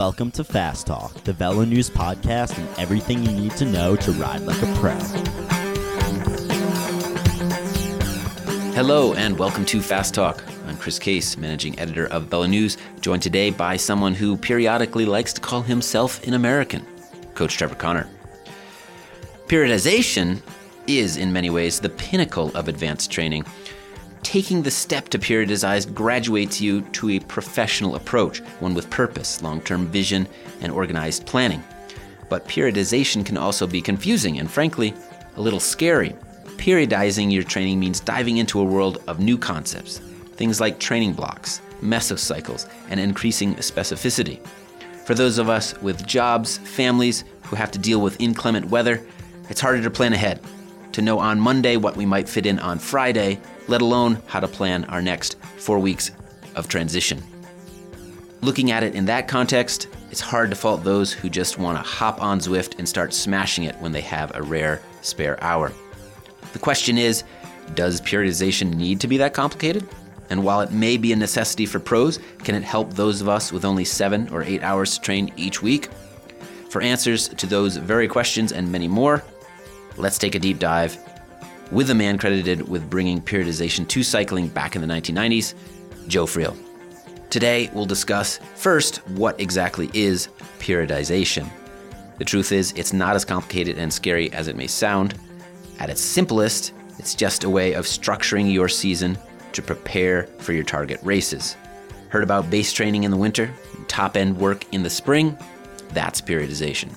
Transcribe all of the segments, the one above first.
Welcome to Fast Talk, the Velo News podcast and everything you need to know to ride like a pro. Hello and welcome to Fast Talk. I'm Chris Case, managing editor of Velo News, joined today by someone who periodically likes to call himself an American, Coach Trevor Connor. Periodization is, in many ways, the pinnacle of advanced training. Taking the step to periodize graduates you to a professional approach, one with purpose, long-term vision, and organized planning. But periodization can also be confusing and, frankly, a little scary. Periodizing your training means diving into a world of new concepts, things like training blocks, mesocycles, and increasing specificity. For those of us with jobs, families who have to deal with inclement weather, it's harder to plan ahead, to know on Monday what we might fit in on Friday, let alone how to plan our next 4 weeks of transition. Looking at it in that context, it's hard to fault those who just want to hop on Zwift and start smashing it when they have a rare spare hour. The question is, does periodization need to be that complicated? And while it may be a necessity for pros, can it help those of us with only 7 or 8 hours to train each week? For answers to those very questions and many more, let's take a deep dive with the man credited with bringing periodization to cycling back in the 1990s, Joe Friel. Today, we'll discuss first what exactly is periodization. The truth is, it's not as complicated and scary as it may sound. At its simplest, it's just a way of structuring your season to prepare for your target races. Heard about base training in the winter, top-end work in the spring? That's periodization.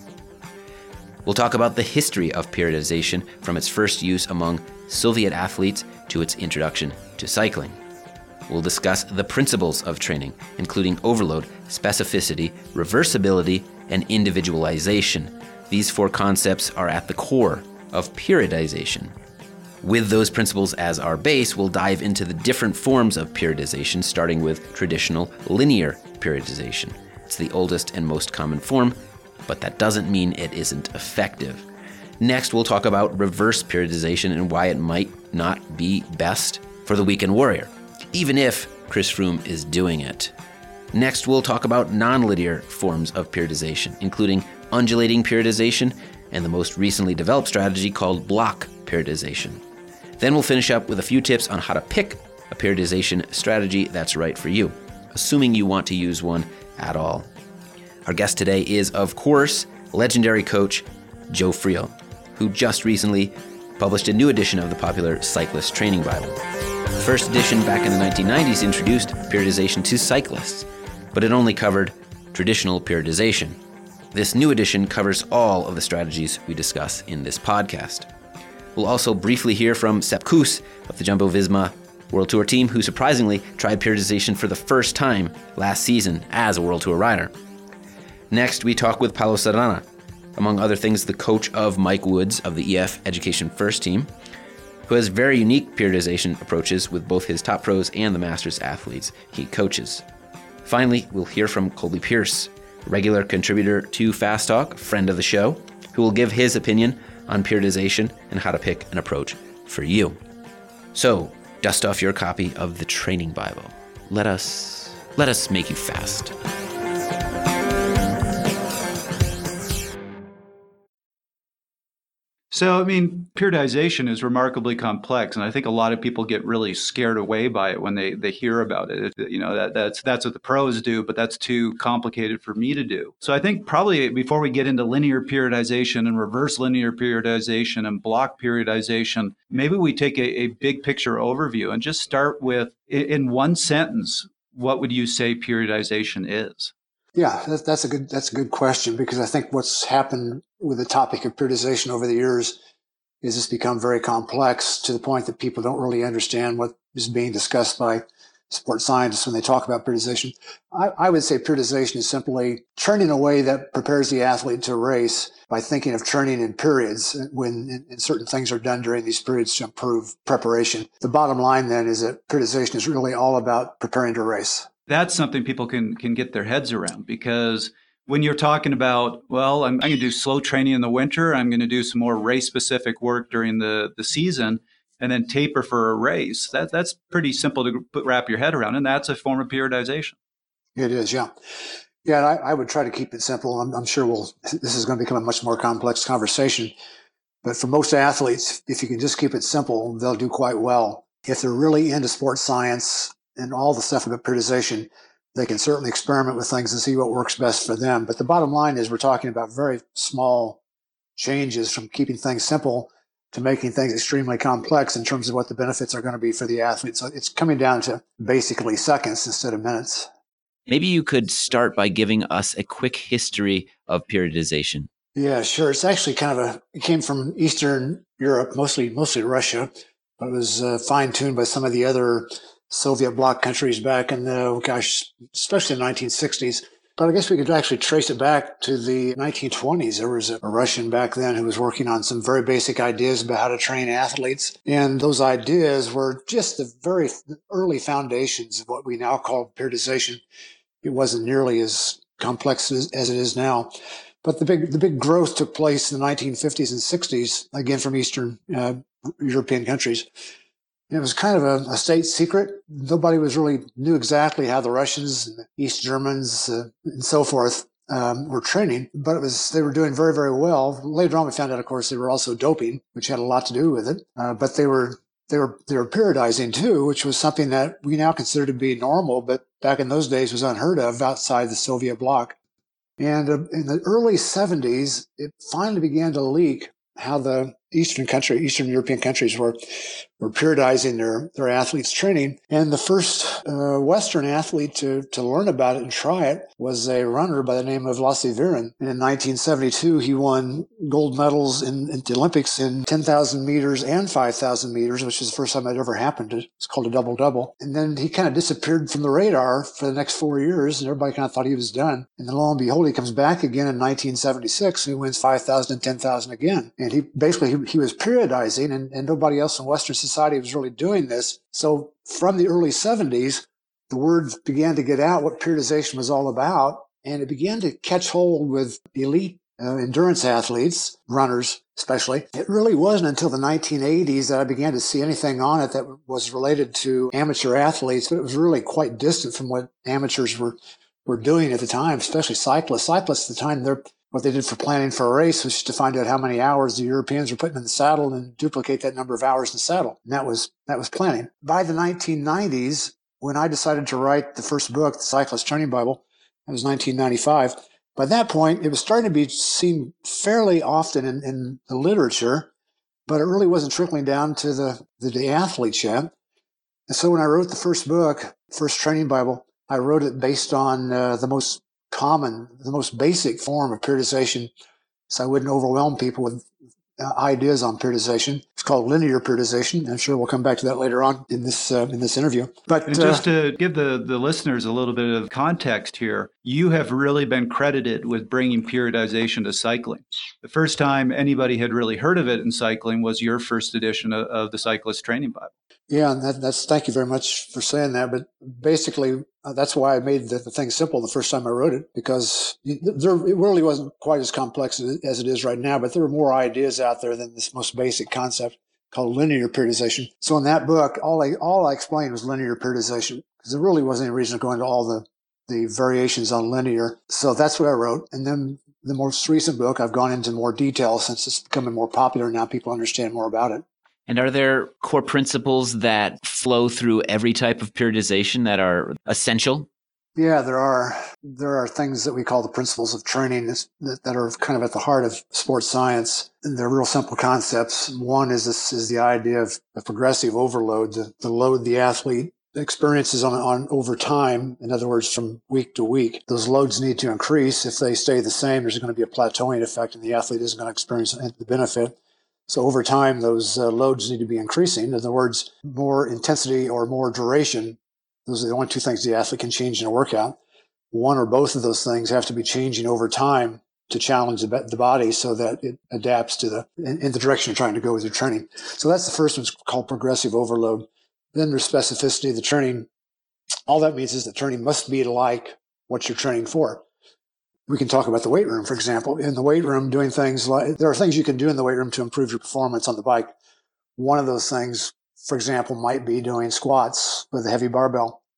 We'll talk about the history of periodization from its first use among Soviet athletes to its introduction to cycling. We'll discuss the principles of training, including overload, specificity, reversibility, and individualization. These 4 concepts are at the core of periodization. With those principles as our base, we'll dive into the different forms of periodization, starting with traditional linear periodization. It's the oldest and most common form, but that doesn't mean it isn't effective. Next, we'll talk about reverse periodization and why it might not be best for the weekend warrior, even if Chris Froome is doing it. Next, we'll talk about non-linear forms of periodization, including undulating periodization and the most recently developed strategy called block periodization. Then we'll finish up with a few tips on how to pick a periodization strategy that's right for you, assuming you want to use one at all. Our guest today is, of course, legendary coach Joe Friel, who just recently published a new edition of the popular Cyclist Training Bible. The first edition back in the 1990s introduced periodization to cyclists, but it only covered traditional periodization. This new edition covers all of the strategies we discuss in this podcast. We'll also briefly hear from Sepp Kuss of the Jumbo-Visma World Tour team, who surprisingly tried periodization for the first time last season as a World Tour rider. Next, we talk with Paulo Serrana, among other things, the coach of Mike Woods of the EF Education First team, who has very unique periodization approaches with both his top pros and the Masters athletes he coaches. Finally, we'll hear from Colby Pierce, regular contributor to Fast Talk, friend of the show, who will give his opinion on periodization and how to pick an approach for you. So, dust off your copy of the Training Bible. Let us make you fast. So, periodization is remarkably complex, and I think a lot of people get really scared away by it when they hear about it. That's what the pros do, but that's too complicated for me to do. So I think probably before we get into linear periodization and reverse linear periodization and block periodization, maybe we take a big picture overview and just start with, in one sentence, what would you say periodization is? Yeah, that's a good question, because I think what's happened with the topic of periodization over the years is it's become very complex to the point that people don't really understand what is being discussed by sports scientists when they talk about periodization. I would say periodization is simply training in a way that prepares the athlete to race by thinking of training in periods when certain things are done during these periods to improve preparation. The bottom line then is that periodization is really all about preparing to race. That's something people can get their heads around, because when you're talking about, well, I'm going to do slow training in the winter, I'm going to do some more race-specific work during the season, and then taper for a race, that's pretty simple to wrap your head around, and that's a form of periodization. It is, yeah. Yeah, and I would try to keep it simple. I'm sure this is going to become a much more complex conversation. But for most athletes, if you can just keep it simple, they'll do quite well. If they're really into sports science and all the stuff about periodization, they can certainly experiment with things and see what works best for them. But the bottom line is we're talking about very small changes from keeping things simple to making things extremely complex in terms of what the benefits are going to be for the athlete. So it's coming down to basically seconds instead of minutes. Maybe you could start by giving us a quick history of periodization. Yeah, sure. It's actually it came from Eastern Europe, mostly Russia, but it was fine-tuned by some of the other Soviet bloc countries back in especially the 1960s. But I guess we could actually trace it back to the 1920s. There was a Russian back then who was working on some very basic ideas about how to train athletes. And those ideas were just the very early foundations of what we now call periodization. It wasn't nearly as complex as it is now. But the big growth took place in the 1950s and 60s, again from Eastern European countries. It was kind of a state secret. Nobody really knew exactly how the Russians and the East Germans and so forth were training, but they were doing very, very well. Later on, we found out, of course, they were also doping, which had a lot to do with it. But they were periodizing too, which was something that we now consider to be normal, but back in those days was unheard of outside the Soviet bloc. And in the early 70s, it finally began to leak how the Eastern European countries were periodizing their athletes' training. And the first Western athlete to learn about it and try it was a runner by the name of Lasse Viren. And in 1972, he won gold medals in the Olympics in 10,000 meters and 5,000 meters, which is the first time that ever happened. It's called a double-double. And then he kind of disappeared from the radar for the next 4 years, and everybody kind of thought he was done. And then lo and behold, he comes back again in 1976, and he wins 5,000 and 10,000 again. And he was periodizing, and nobody else in Western society was really doing this. So from the early 70s, the word began to get out what periodization was all about, and it began to catch hold with elite endurance athletes, runners especially. It really wasn't until the 1980s that I began to see anything on it that was related to amateur athletes, but it was really quite distant from what amateurs were doing at the time, especially cyclists. Cyclists at the time, what they did for planning for a race was to find out how many hours the Europeans were putting in the saddle and duplicate that number of hours in the saddle. And that was planning. By the 1990s, when I decided to write the first book, The Cyclist Training Bible, that was 1995. By that point, it was starting to be seen fairly often in the literature, but it really wasn't trickling down to the athletes yet. And so when I wrote the first book, First Training Bible, I wrote it based on the most basic form of periodization, so I wouldn't overwhelm people with ideas on periodization. It's called linear periodization. I'm sure we'll come back to that later on in this interview. But just to give the listeners a little bit of context here, you have really been credited with bringing periodization to cycling. The first time anybody had really heard of it in cycling was your first edition of the Cyclist Training Bible. Yeah, and that's thank you very much for saying that. But basically, that's why I made the thing simple the first time I wrote it, because it really wasn't quite as complex as it is right now, but there were more ideas out there than this most basic concept called linear periodization. So in that book, all I explained was linear periodization, because there really wasn't any reason to go into all the variations on linear. So that's what I wrote. And then the most recent book, I've gone into more detail since it's becoming more popular. Now people understand more about it. And are there core principles that flow through every type of periodization that are essential? Yeah, there are. There are things that we call the principles of training that are kind of at the heart of sports science. And they're real simple concepts. One is the idea of a progressive overload, the load the athlete experiences on over time. In other words, from week to week, those loads need to increase. If they stay the same, there's going to be a plateauing effect, and the athlete isn't going to experience the benefit. So over time, those loads need to be increasing. In other words, more intensity or more duration. Those are the only two things the athlete can change in a workout. One or both of those things have to be changing over time to challenge the body so that it adapts to in the direction you're trying to go with your training. So that's the first one, called progressive overload. Then there's specificity of the training. All that means is the training must be like what you're training for. We can talk about the weight room, for example. In the weight room, doing things like, there are things you can do in the weight room to improve your performance on the bike. One of those things, for example, might be doing squats with a heavy barbell.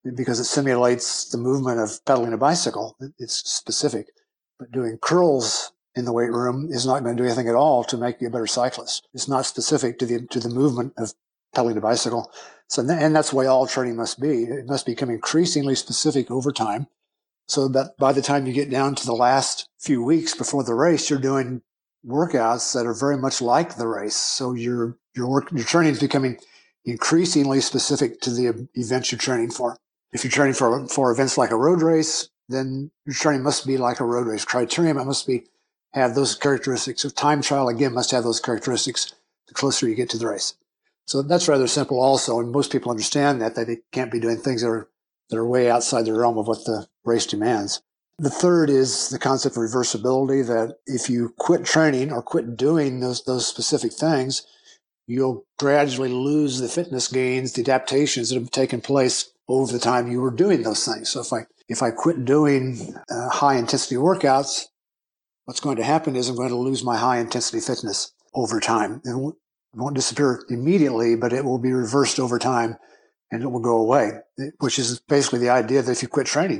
because it simulates the movement of pedaling a bicycle. It's specific. But doing curls in the weight room is not going to do anything at all to make you a better cyclist. It's not specific to the movement of pedaling a bicycle. So, and that's the way all training must be. It must become increasingly specific over time, so that by the time you get down to the last few weeks before the race, you're doing workouts that are very much like the race. So your training is becoming increasingly specific to the events you're training for. If you're training for events like a road race, then your training must be like a road race. Criterium, it must have those characteristics. So time trial, again, must have those characteristics the closer you get to the race. So that's rather simple also, and most people understand that they can't be doing things that are way outside the realm of what the race demands. The third is the concept of reversibility, that if you quit training or quit doing those specific things, you'll gradually lose the fitness gains, the adaptations that have taken place over the time you were doing those things. So if I quit doing high-intensity workouts, what's going to happen is I'm going to lose my high-intensity fitness over time. It won't disappear immediately, but it will be reversed over time, and it will go away, which is basically the idea that if you quit training,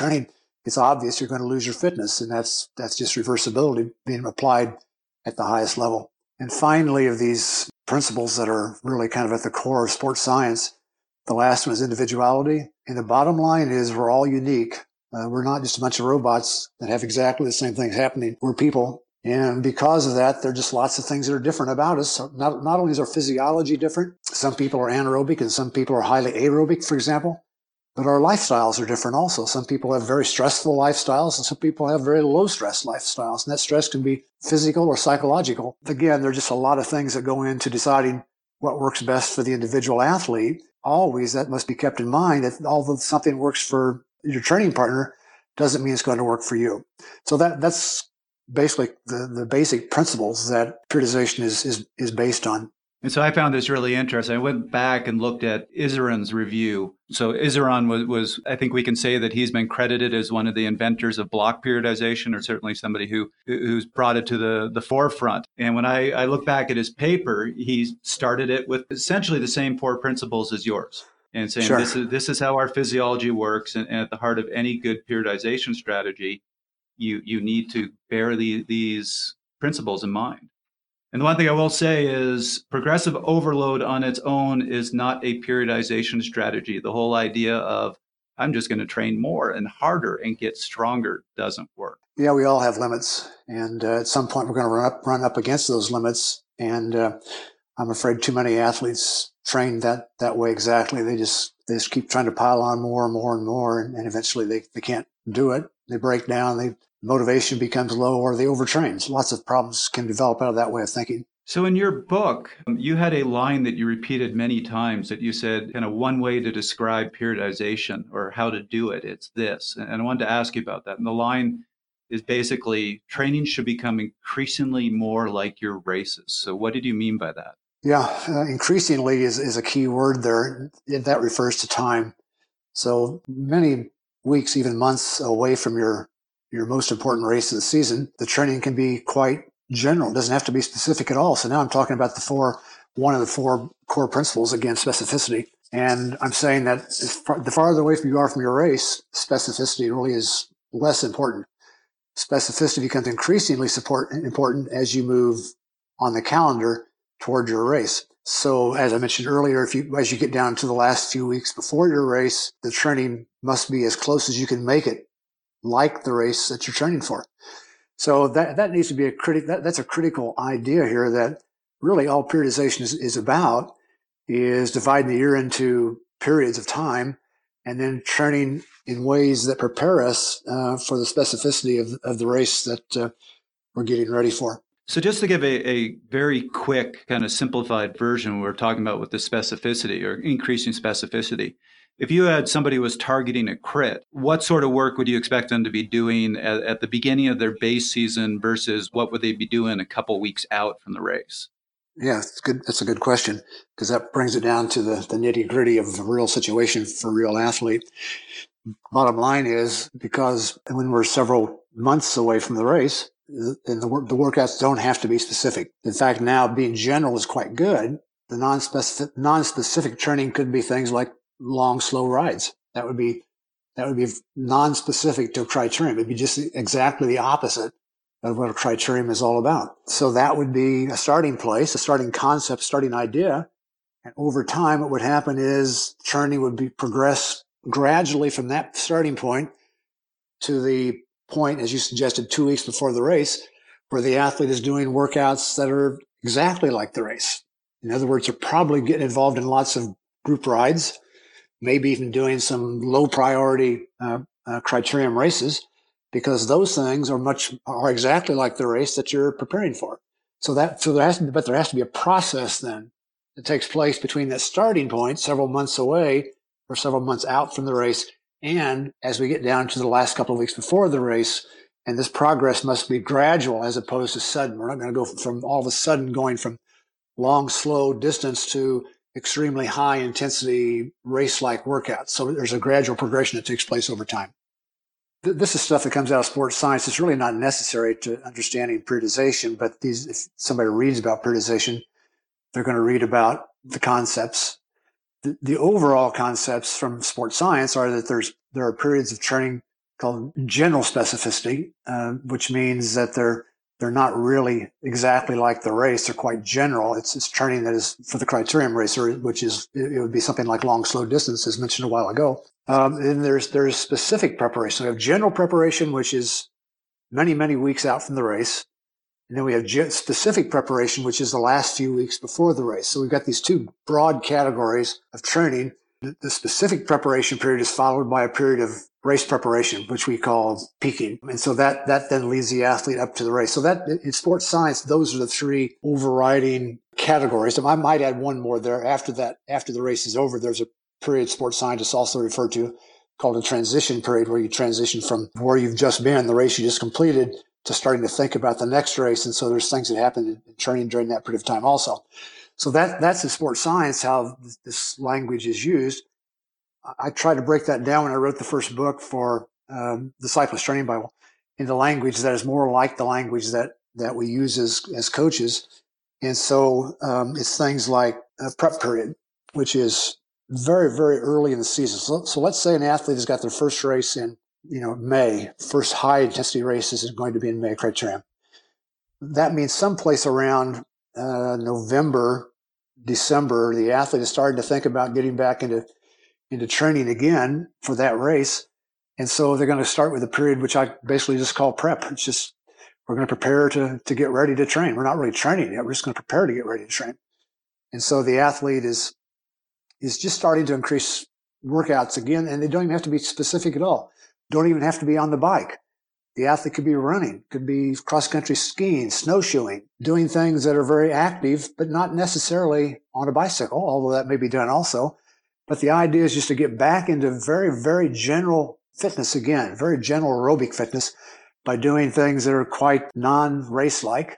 it's obvious you're going to lose your fitness, and that's just reversibility being applied at the highest level. And finally, of these principles that are really kind of at the core of sports science, the last one is individuality. And the bottom line is we're all unique. We're not just a bunch of robots that have exactly the same things happening. We're people. And because of that, there are just lots of things that are different about us. So not only is our physiology different, some people are anaerobic and some people are highly aerobic, for example, but our lifestyles are different also. Some people have very stressful lifestyles and some people have very low stress lifestyles. And that stress can be physical or psychological. Again, there are just a lot of things that go into deciding what works best for the individual athlete. Always that must be kept in mind, that although something works for your training partner doesn't mean it's going to work for you. So that's basically the basic principles that periodization is based on. And so I found this really interesting. I went back and looked at Iseran's review. So Iseran was, I think we can say that he's been credited as one of the inventors of block periodization, or certainly somebody who's brought it to the forefront. And when I look back at his paper, he started it with essentially the same 4 principles as yours, and saying, sure, this is how our physiology works. And at the heart of any good periodization strategy, you need to bear these principles in mind. And the one thing I will say is progressive overload on its own is not a periodization strategy. The whole idea of I'm just going to train more and harder and get stronger doesn't work. Yeah, we all have limits. And at some point, we're going to run up against those limits. And I'm afraid too many athletes train that way exactly. They just keep trying to pile on more and more and more. And eventually they can't do it. They break down. Motivation becomes low, or they overtrain. So lots of problems can develop out of that way of thinking. So in your book, you had a line that you repeated many times that you said, kind of one way to describe periodization or how to do it, it's this. And I wanted to ask you about that. And the line is basically, training should become increasingly more like your races. So what did you mean by that? Yeah, increasingly is a key word there. That refers to time. So many weeks, even months away from your most important race of the season, the training can be quite general. It doesn't have to be specific at all. So now I'm talking about one of the 4 core principles, again, specificity. And I'm saying that the farther away you are from your race, specificity really is less important. Specificity becomes increasingly important as you move on the calendar toward your race. So as I mentioned earlier, as you get down to the last few weeks before your race, the training must be as close as you can make it like the race that you're training for. So that needs to be that's a critical idea here, that really all periodization is about is dividing the year into periods of time and then training in ways that prepare us for the specificity of the race that we're getting ready for. So just to give a very quick kind of simplified version, we're talking about with the specificity or increasing specificity. If you had somebody who was targeting a crit, what sort of work would you expect them to be doing at the beginning of their base season versus what would they be doing a couple weeks out from the race? Yeah, it's good. That's a good question, because that brings it down to the nitty gritty of a real situation for a real athlete. Bottom line is, because when we're several months away from the race, and the workouts don't have to be specific. In fact, now being general is quite good. The non-specific training could be things like long, slow rides. That would be non-specific to a criterium. It'd be just exactly the opposite of what a criterium is all about. So that would be a starting place, a starting concept, starting idea. And over time, what would happen is training would progress gradually from that starting point to the point, as you suggested, 2 weeks before the race, where the athlete is doing workouts that are exactly like the race. In other words, they're probably getting involved in lots of group rides, maybe even doing some low priority criterium races, because those things are exactly like the race that you're preparing for. So there has to be a process then that takes place between that starting point, several months away or several months out from the race, and as we get down to the last couple of weeks before the race. And this progress must be gradual as opposed to sudden. We're not going to go from all of a sudden going from long, slow distance to extremely high intensity race-like workouts. So there's a gradual progression that takes place over time. This is stuff that comes out of sports science. It's really not necessary to understanding periodization, but if somebody reads about periodization, they're going to read about the concepts. The overall concepts from sports science are that there are periods of training called general specificity, which means that they're not really exactly like the race. They're quite general. It's training that is for the criterium racer, which is, it would be something like long, slow distance, as mentioned a while ago. And there's specific preparation. We have general preparation, which is many, many weeks out from the race. And then we have specific preparation, which is the last few weeks before the race. So we've got these two broad categories of training. The specific preparation period is followed by a period of race preparation, which we call peaking. And so that then leads the athlete up to the race. So that in sports science, those are the three overriding categories. And I might add one more there. After the race is over, there's a period sports scientists also refer to called a transition period, where you transition from where you've just been, the race you just completed, to starting to think about the next race. And so there's things that happen in training during that period of time also. So that's in sports science, how this language is used. I tried to break that down when I wrote the first book for the Cyclist Training Bible into language that is more like the language that we use as coaches. And so it's things like a prep period, which is very, very early in the season. So let's say an athlete has got their first race in May. First high intensity race is going to be in May, criterium. That means someplace around November, December, the athlete is starting to think about getting back into training again for that race. And so they're going to start with a period which I basically just call prep. It's just, we're going to prepare to get ready to train. We're not really training yet. We're just going to prepare to get ready to train. And so the athlete is just starting to increase workouts again, and they don't even have to be specific at all. Don't even have to be on the bike. The athlete could be running, could be cross-country skiing, snowshoeing, doing things that are very active, but not necessarily on a bicycle, although that may be done also. But the idea is just to get back into very, very general fitness again, very general aerobic fitness by doing things that are quite non-race-like.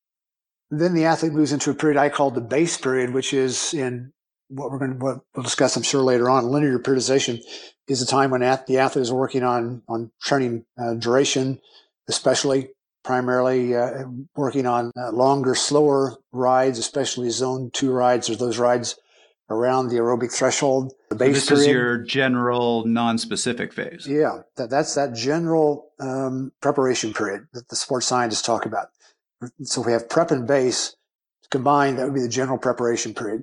Then the athlete moves into a period I call the base period, which is in what we'll discuss, I'm sure, later on. Linear periodization is a time when the athlete is working on training duration, especially primarily working on longer, slower rides, especially zone 2 rides, or those rides around the aerobic threshold. The base this period is your general non-specific phase. Yeah, that's that general preparation period that the sports scientists talk about. So we have prep and base combined. That would be the general preparation period.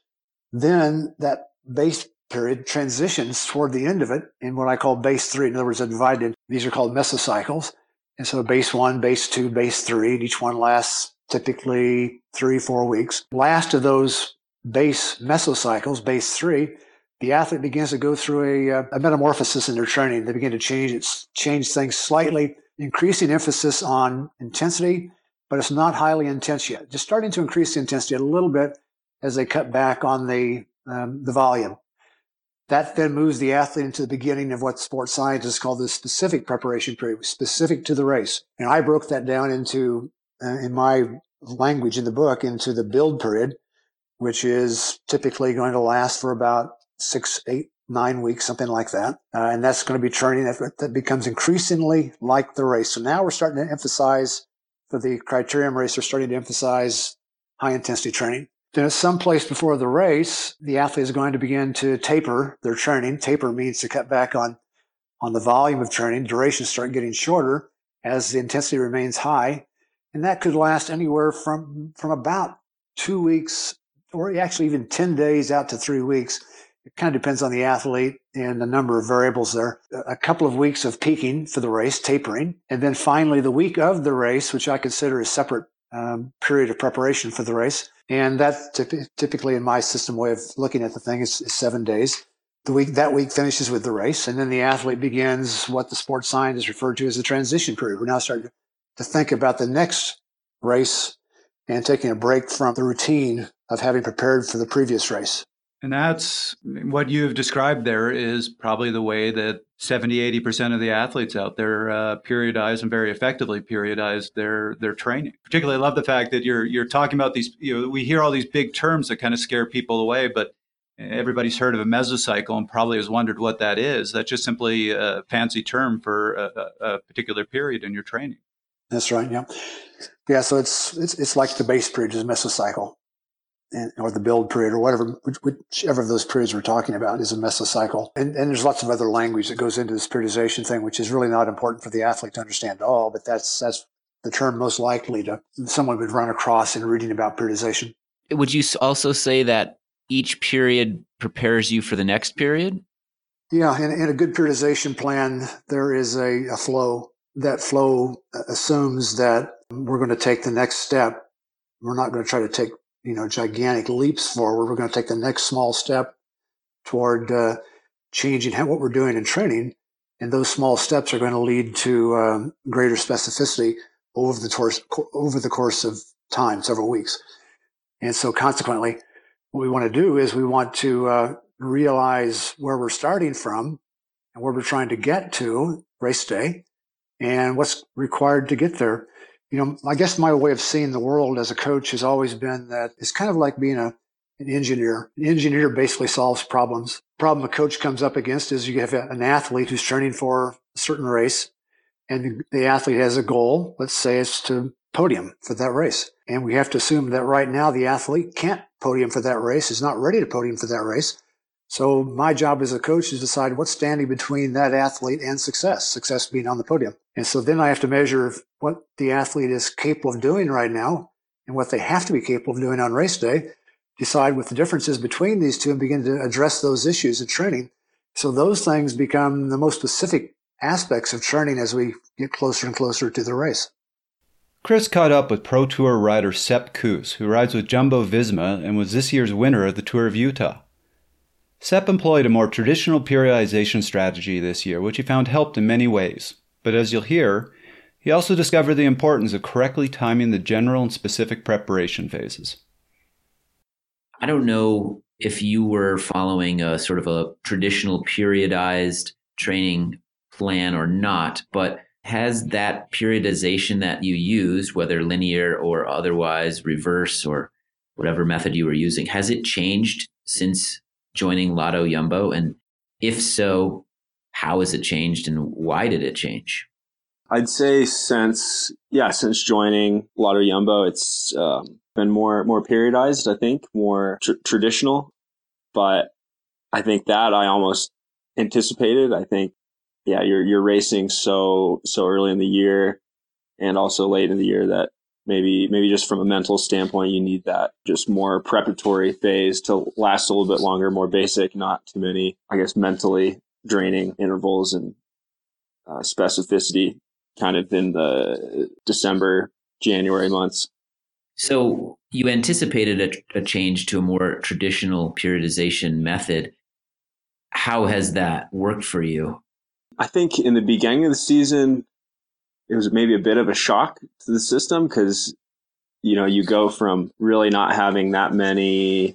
Then that base period transitions toward the end of it in what I call base 3. In other words, I divide it. These are called mesocycles. And so base 1, base 2, base 3, and each one lasts typically 3-4 weeks. Last of those base mesocycles, base 3, the athlete begins to go through a metamorphosis in their training. They begin to change things slightly, increasing emphasis on intensity, but it's not highly intense yet. Just starting to increase the intensity a little bit as they cut back on the volume. That then moves the athlete into the beginning of what sports scientists call the specific preparation period, specific to the race. And I broke that down into, in my language in the book, into the build period, which is typically going to last for about 6, 8, 9 weeks, something like that. And that's going to be training that becomes increasingly like the race. So now we're starting to emphasize, for the criterium race, we're starting to emphasize high intensity training. Then at some place before the race, the athlete is going to begin to taper their training. Taper means to cut back on the volume of training. Durations start getting shorter as the intensity remains high. And that could last anywhere from about 2 weeks or actually even 10 days out to 3 weeks. It kind of depends on the athlete and the number of variables there. A couple of weeks of peaking for the race, tapering. And then finally the week of the race, which I consider a separate period of preparation for the race. And that typically in my system way of looking at the thing is 7 days. That week finishes with the race, and then the athlete begins what the sports scientists refer to as the transition period. We're now starting to think about the next race and taking a break from the routine of having prepared for the previous race. And that's what you've described there is probably the way that 70-80% of the athletes out there periodize and very effectively periodize their training. Particularly, I love the fact that you're talking about these. We hear all these big terms that kind of scare people away, but everybody's heard of a mesocycle and probably has wondered what that is. That's just simply a fancy term for a particular period in your training. That's right. Yeah. Yeah. So it's like the base period is a mesocycle, or the build period, or whichever of those periods we're talking about is a mesocycle. And there's lots of other language that goes into this periodization thing, which is really not important for the athlete to understand at all. But that's the term most likely someone would run across in reading about periodization. Would you also say that each period prepares you for the next period? Yeah, in a good periodization plan, there is a flow. That flow assumes that we're going to take the next step. We're not going to try to take, gigantic leaps forward. We're going to take the next small step toward changing what we're doing in training. And those small steps are going to lead to greater specificity over the course of time, several weeks. And so consequently, what we want to do is we want to realize where we're starting from and where we're trying to get to race day and what's required to get there. I guess my way of seeing the world as a coach has always been that it's kind of like being an engineer. An engineer basically solves problems. The problem a coach comes up against is you have an athlete who's training for a certain race, and the athlete has a goal. Let's say it's to podium for that race. And we have to assume that right now the athlete can't podium for that race, is not ready to podium for that race. So my job as a coach is to decide what's standing between that athlete and success being on the podium. And so then I have to measure what the athlete is capable of doing right now and what they have to be capable of doing on race day, decide what the difference is between these two and begin to address those issues in training. So those things become the most specific aspects of training as we get closer and closer to the race. Chris caught up with Pro Tour rider Sepp Kuss, who rides with Jumbo-Visma and was this year's winner of the Tour of Utah. Sepp employed a more traditional periodization strategy this year, which he found helped in many ways. But as you'll hear, he also discovered the importance of correctly timing the general and specific preparation phases. I don't know if you were following a sort of a traditional periodized training plan or not, but has that periodization that you used, whether linear or otherwise reverse or whatever method you were using, has it changed since joining Lotto Jumbo? And if so, how has it changed and why did it change? I'd say since joining Lotto Jumbo, it's been more periodized, I think, more traditional. But I think that I almost anticipated. I think, you're racing so early in the year and also late in the year that maybe just from a mental standpoint, you need that just more preparatory phase to last a little bit longer, more basic, not too many, I guess, mentally draining intervals and specificity kind of in the December, January months. So you anticipated a change to a more traditional periodization method. How has that worked for you? I think in the beginning of the season, it was maybe a bit of a shock to the system because, you go from really not having that many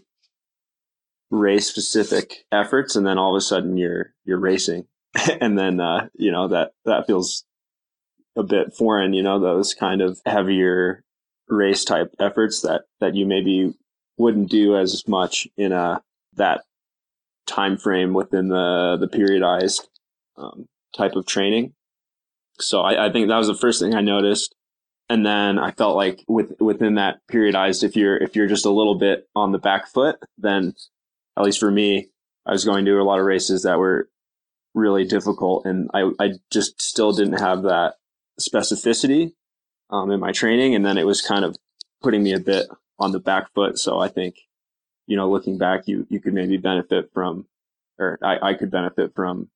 race specific efforts and then all of a sudden you're racing. And then, that feels a bit foreign, those kind of heavier race type efforts that you maybe wouldn't do as much in that time frame within the periodized type of training. So I think that was the first thing I noticed. And then I felt like within that periodized, if you're just a little bit on the back foot, then at least for me, I was going to a lot of races that were really difficult, and I just still didn't have that specificity in my training, and then it was kind of putting me a bit on the back foot. So I think, looking back, you could maybe benefit from, or I could benefit from,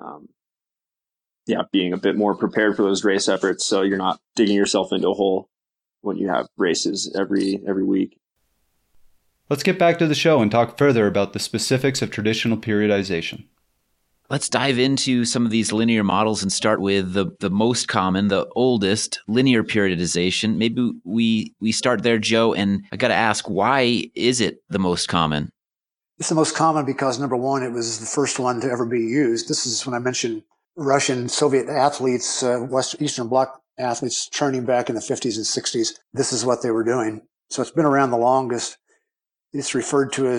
being a bit more prepared for those race efforts, so you're not digging yourself into a hole when you have races every week. Let's get back to the show and talk further about the specifics of traditional periodization. Let's dive into some of these linear models and start with the most common, the oldest, linear periodization. Maybe we start there, Joe, and I got to ask, why is it the most common? It's the most common because, number one, it was the first one to ever be used. This is when I mentioned Russian, Soviet athletes, Eastern Bloc athletes training back in the 50s and 60s. This is what they were doing. So it's been around the longest. It's referred to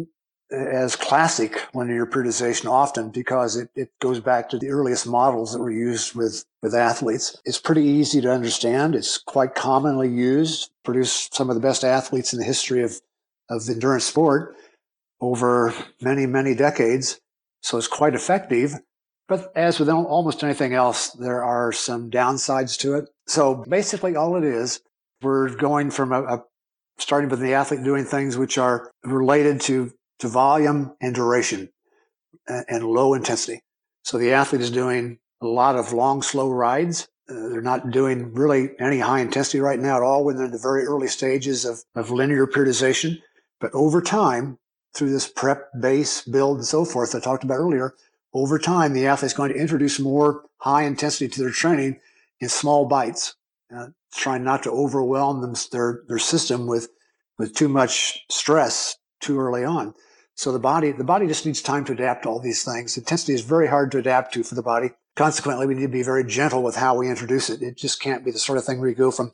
as classic linear periodization often because it goes back to the earliest models that were used with athletes. It's pretty easy to understand. It's quite commonly used, produced some of the best athletes in the history of endurance sport over many, many decades. So it's quite effective. But as with almost anything else, there are some downsides to it. So basically all it is, we're going from starting with the athlete doing things which are related to volume and duration and low intensity. So the athlete is doing a lot of long, slow rides. They're not doing really any high intensity right now at all when they're in the very early stages of linear periodization. But over time, through this prep, base, build, and so forth I talked about earlier, over time, the athlete's going to introduce more high intensity to their training in small bites, trying not to overwhelm their system with too much stress too early on. So the body just needs time to adapt to all these things. Intensity is very hard to adapt to for the body. Consequently, we need to be very gentle with how we introduce it. It just can't be the sort of thing where you go from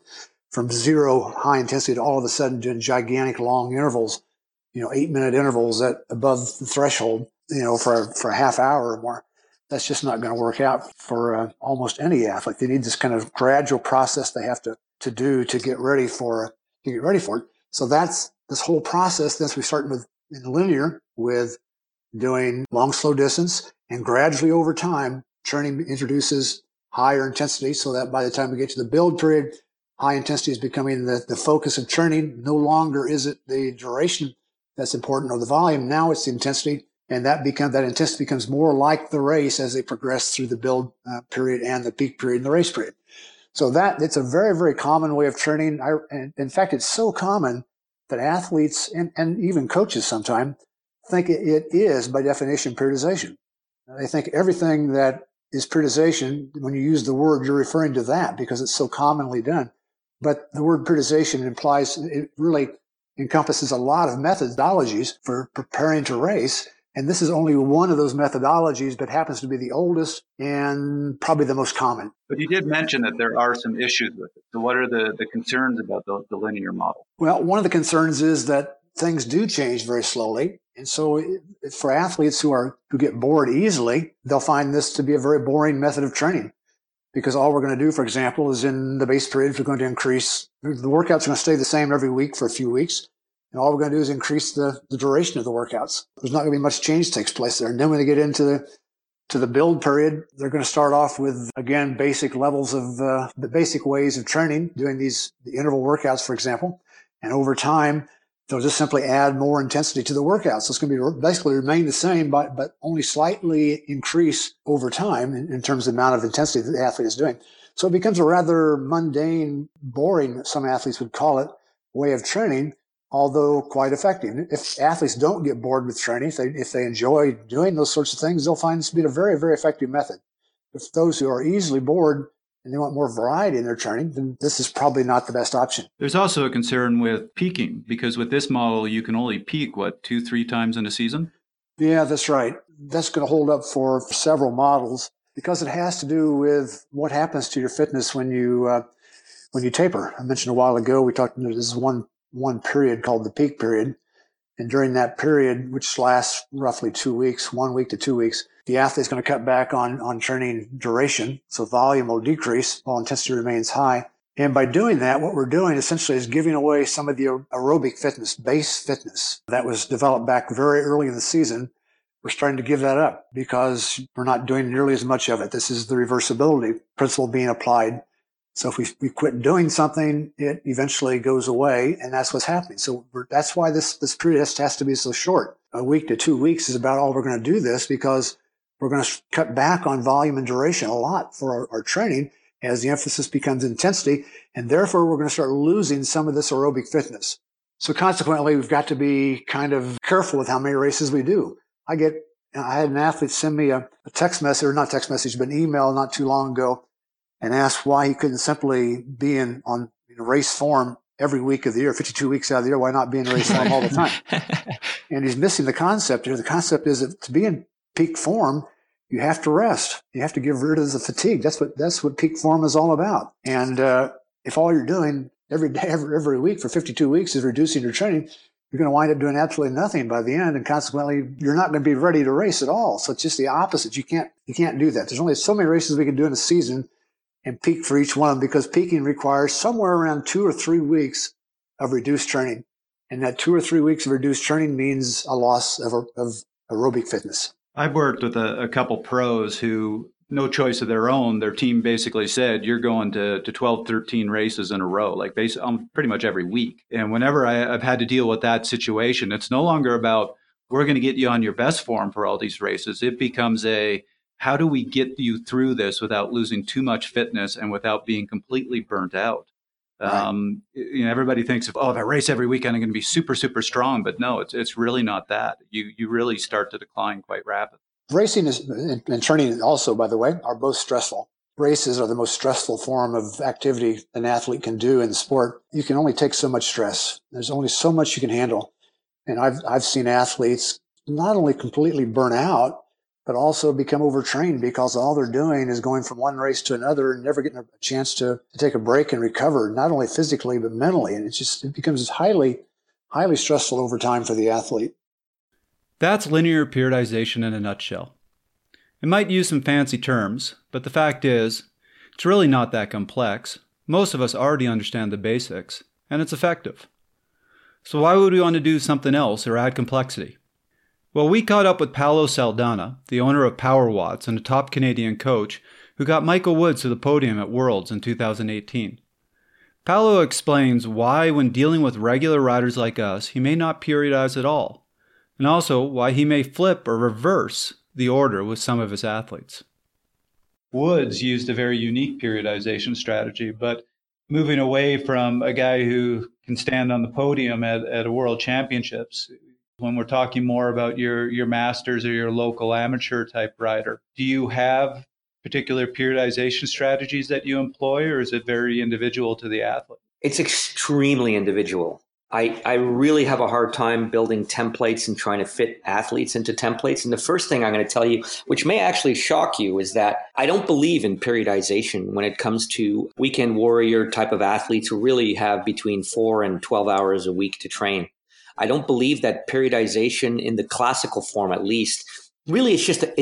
zero high intensity to all of a sudden doing gigantic long intervals, 8-minute intervals at above the threshold, for a half hour or more. That's just not going to work out for almost any athlete. They need this kind of gradual process they have to do to get ready for it. So that's this whole process. That's we start with in linear with doing long, slow distance, and gradually over time, training introduces higher intensity so that by the time we get to the build period, high intensity is becoming the focus of training. No longer is it the duration that's important or the volume. Now it's the intensity, and that intensity becomes more like the race as they progress through the build period and the peak period and the race period. So it's a very, very common way of training. In fact, it's so common that athletes and even coaches sometimes think it is, by definition, periodization. They think everything that is periodization, when you use the word, you're referring to that because it's so commonly done. But the word periodization it really encompasses a lot of methodologies for preparing to race. And this is only one of those methodologies, but happens to be the oldest and probably the most common. But you did mention that there are some issues with it. So what are the concerns about the linear model? Well, one of the concerns is that things do change very slowly. And so for athletes who get bored easily, they'll find this to be a very boring method of training. Because all we're going to do, for example, is in the base period, we're going to increase, the workouts are going to stay the same every week for a few weeks. And all we're going to do is increase the duration of the workouts. There's not going to be much change takes place there. And then when they get into the build period, they're going to start off with, again, basic levels of the basic ways of training, doing the interval workouts, for example. And over time, they'll just simply add more intensity to the workouts. So it's going to be basically remain the same, but only slightly increase over time in terms of the amount of intensity that the athlete is doing. So it becomes a rather mundane, boring, some athletes would call it, way of training, although quite effective. If athletes don't get bored with training, if they enjoy doing those sorts of things, they'll find this to be a very, very effective method. If those who are easily bored and they want more variety in their training, then this is probably not the best option. There's also a concern with peaking, because with this model, you can only peak, 2-3 times in a season? Yeah, that's right. That's going to hold up for several models because it has to do with what happens to your fitness when you taper. I mentioned a while ago, we talked, this is one period called the peak period. And during that period, which lasts roughly 2 weeks, 1 week to 2 weeks, the athlete's going to cut back on training duration. So volume will decrease while intensity remains high. And by doing that, what we're doing essentially is giving away some of the aerobic fitness, base fitness that was developed back very early in the season. We're starting to give that up because we're not doing nearly as much of it. This is the reversibility principle being applied. So if we quit doing something, it eventually goes away, and that's what's happening. So that's why this period has to be so short. A week to 2 weeks is about all we're going to do this, because we're going to cut back on volume and duration a lot for our training as the emphasis becomes intensity, and therefore we're going to start losing some of this aerobic fitness. So consequently, we've got to be kind of careful with how many races we do. I had an athlete send me a text message, or not text message, but an email not too long ago, and asked why he couldn't simply be on race form every week of the year, 52 weeks out of the year. Why not be in race form all the time? And he's missing the concept here. The concept is that to be in peak form, you have to rest. You have to get rid of the fatigue. That's what peak form is all about. And if all you're doing every day, every week for 52 weeks is reducing your training, you're going to wind up doing absolutely nothing by the end, and consequently, you're not going to be ready to race at all. So it's just the opposite. You can't do that. There's only so many races we can do in a season and peak for each one, because peaking requires somewhere around 2 or 3 weeks of reduced training, and that 2 or 3 weeks of reduced training means a loss of aerobic fitness. I've worked with a couple pros who, no choice of their own, their team basically said, you're going to 12, 13 races in a row, like pretty much every week. And whenever I've had to deal with that situation, it's no longer about, we're going to get you on your best form for all these races. It becomes how do we get you through this without losing too much fitness and without being completely burnt out? Right. Everybody thinks of, if I race every weekend, I'm going to be super, super strong. But no, it's really not that. You really start to decline quite rapidly. Racing and training also, by the way, are both stressful. Races are the most stressful form of activity an athlete can do in the sport. You can only take so much stress. There's only so much you can handle. And I've seen athletes not only completely burn out, but also become overtrained because all they're doing is going from one race to another and never getting a chance to take a break and recover, not only physically, but mentally. And it becomes highly, highly stressful over time for the athlete. That's linear periodization in a nutshell. It might use some fancy terms, but the fact is, it's really not that complex. Most of us already understand the basics, and it's effective. So why would we want to do something else or add complexity? Well, we caught up with Paolo Saldana, the owner of Power Watts and a top Canadian coach, who got Michael Woods to the podium at Worlds in 2018. Paolo explains why, when dealing with regular riders like us, he may not periodize at all, and also why he may flip or reverse the order with some of his athletes. Woods used a very unique periodization strategy, but moving away from a guy who can stand on the podium at a world championships, when we're talking more about your masters or your local amateur type rider, do you have particular periodization strategies that you employ, or is it very individual to the athlete? It's extremely individual. I really have a hard time building templates and trying to fit athletes into templates. And the first thing I'm going to tell you, which may actually shock you, is that I don't believe in periodization when it comes to weekend warrior type of athletes who really have between 4 and 12 hours a week to train. I don't believe that periodization in the classical form, at least, really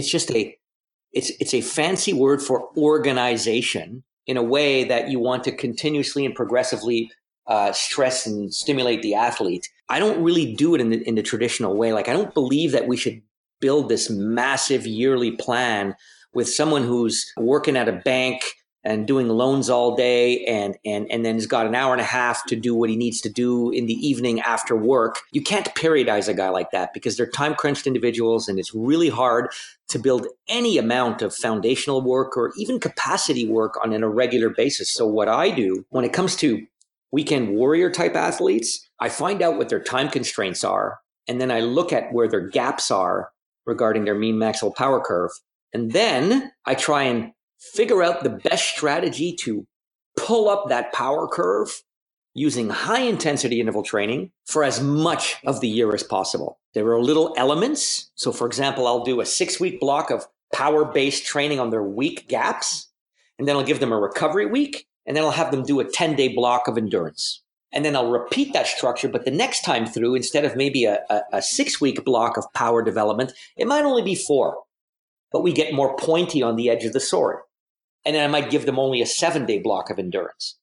it's a fancy word for organization in a way that you want to continuously and progressively stress and stimulate the athlete. I don't really do it in the traditional way. Like, I don't believe that we should build this massive yearly plan with someone who's working at a bank and doing loans all day and then has got an hour and a half to do what he needs to do in the evening after work. You can't periodize a guy like that because they're time crunched individuals, and it's really hard to build any amount of foundational work or even capacity work on a regular basis. So what I do when it comes to weekend warrior type athletes, I find out what their time constraints are, and then I look at where their gaps are regarding their mean maximal power curve. And then I try and figure out the best strategy to pull up that power curve using high intensity interval training for as much of the year as possible. There are little elements. So for example, I'll do a 6-week block of power-based training on their weak gaps, and then I'll give them a recovery week, and then I'll have them do a 10-day block of endurance. And then I'll repeat that structure, but the next time through, instead of maybe a 6-week block of power development, it might only be 4, but we get more pointy on the edge of the sword. And then I might give them only a 7-day block of endurance.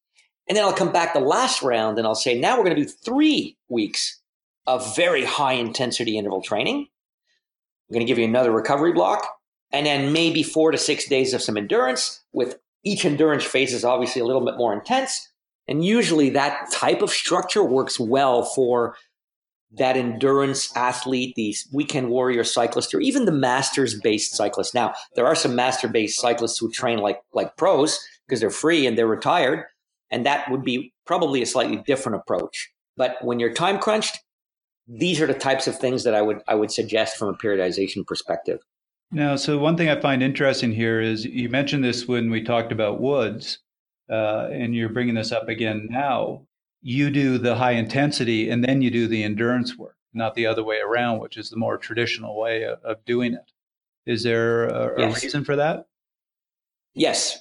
And then I'll come back the last round and I'll say, now we're going to do 3 weeks of very high intensity interval training. I'm going to give you another recovery block, and then maybe 4 to 6 days of some endurance, with each endurance phase is obviously a little bit more intense. And usually that type of structure works well for that endurance athlete, these weekend warrior cyclists, or even the masters-based cyclists. Now, there are some master-based cyclists who train like pros because they're free and they're retired, and that would be probably a slightly different approach. But when you're time crunched, these are the types of things that I would suggest from a periodization perspective. Now, so one thing I find interesting here is you mentioned this when we talked about Woods, and you're bringing this up again now. You do the high intensity and then you do the endurance work, not the other way around, which is the more traditional way of doing it. Is there a reason for that? Yes.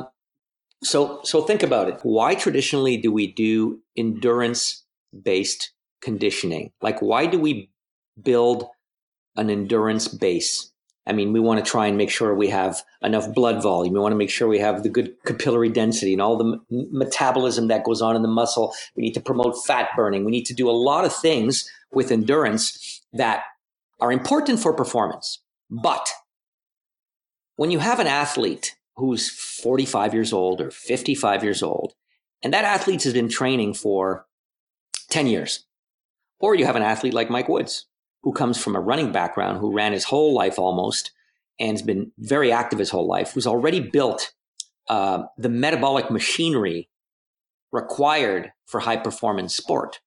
So think about it. Why traditionally do we do endurance-based conditioning? Like, why do we build an endurance base? I mean, we want to try and make sure we have enough blood volume. We want to make sure we have the good capillary density and all the metabolism that goes on in the muscle. We need to promote fat burning. We need to do a lot of things with endurance that are important for performance. But when you have an athlete who's 45 years old or 55 years old, and that athlete has been training for 10 years, or you have an athlete like Mike Woods, who comes from a running background, who ran his whole life almost, and has been very active his whole life, who's already built the metabolic machinery required for high performance sport.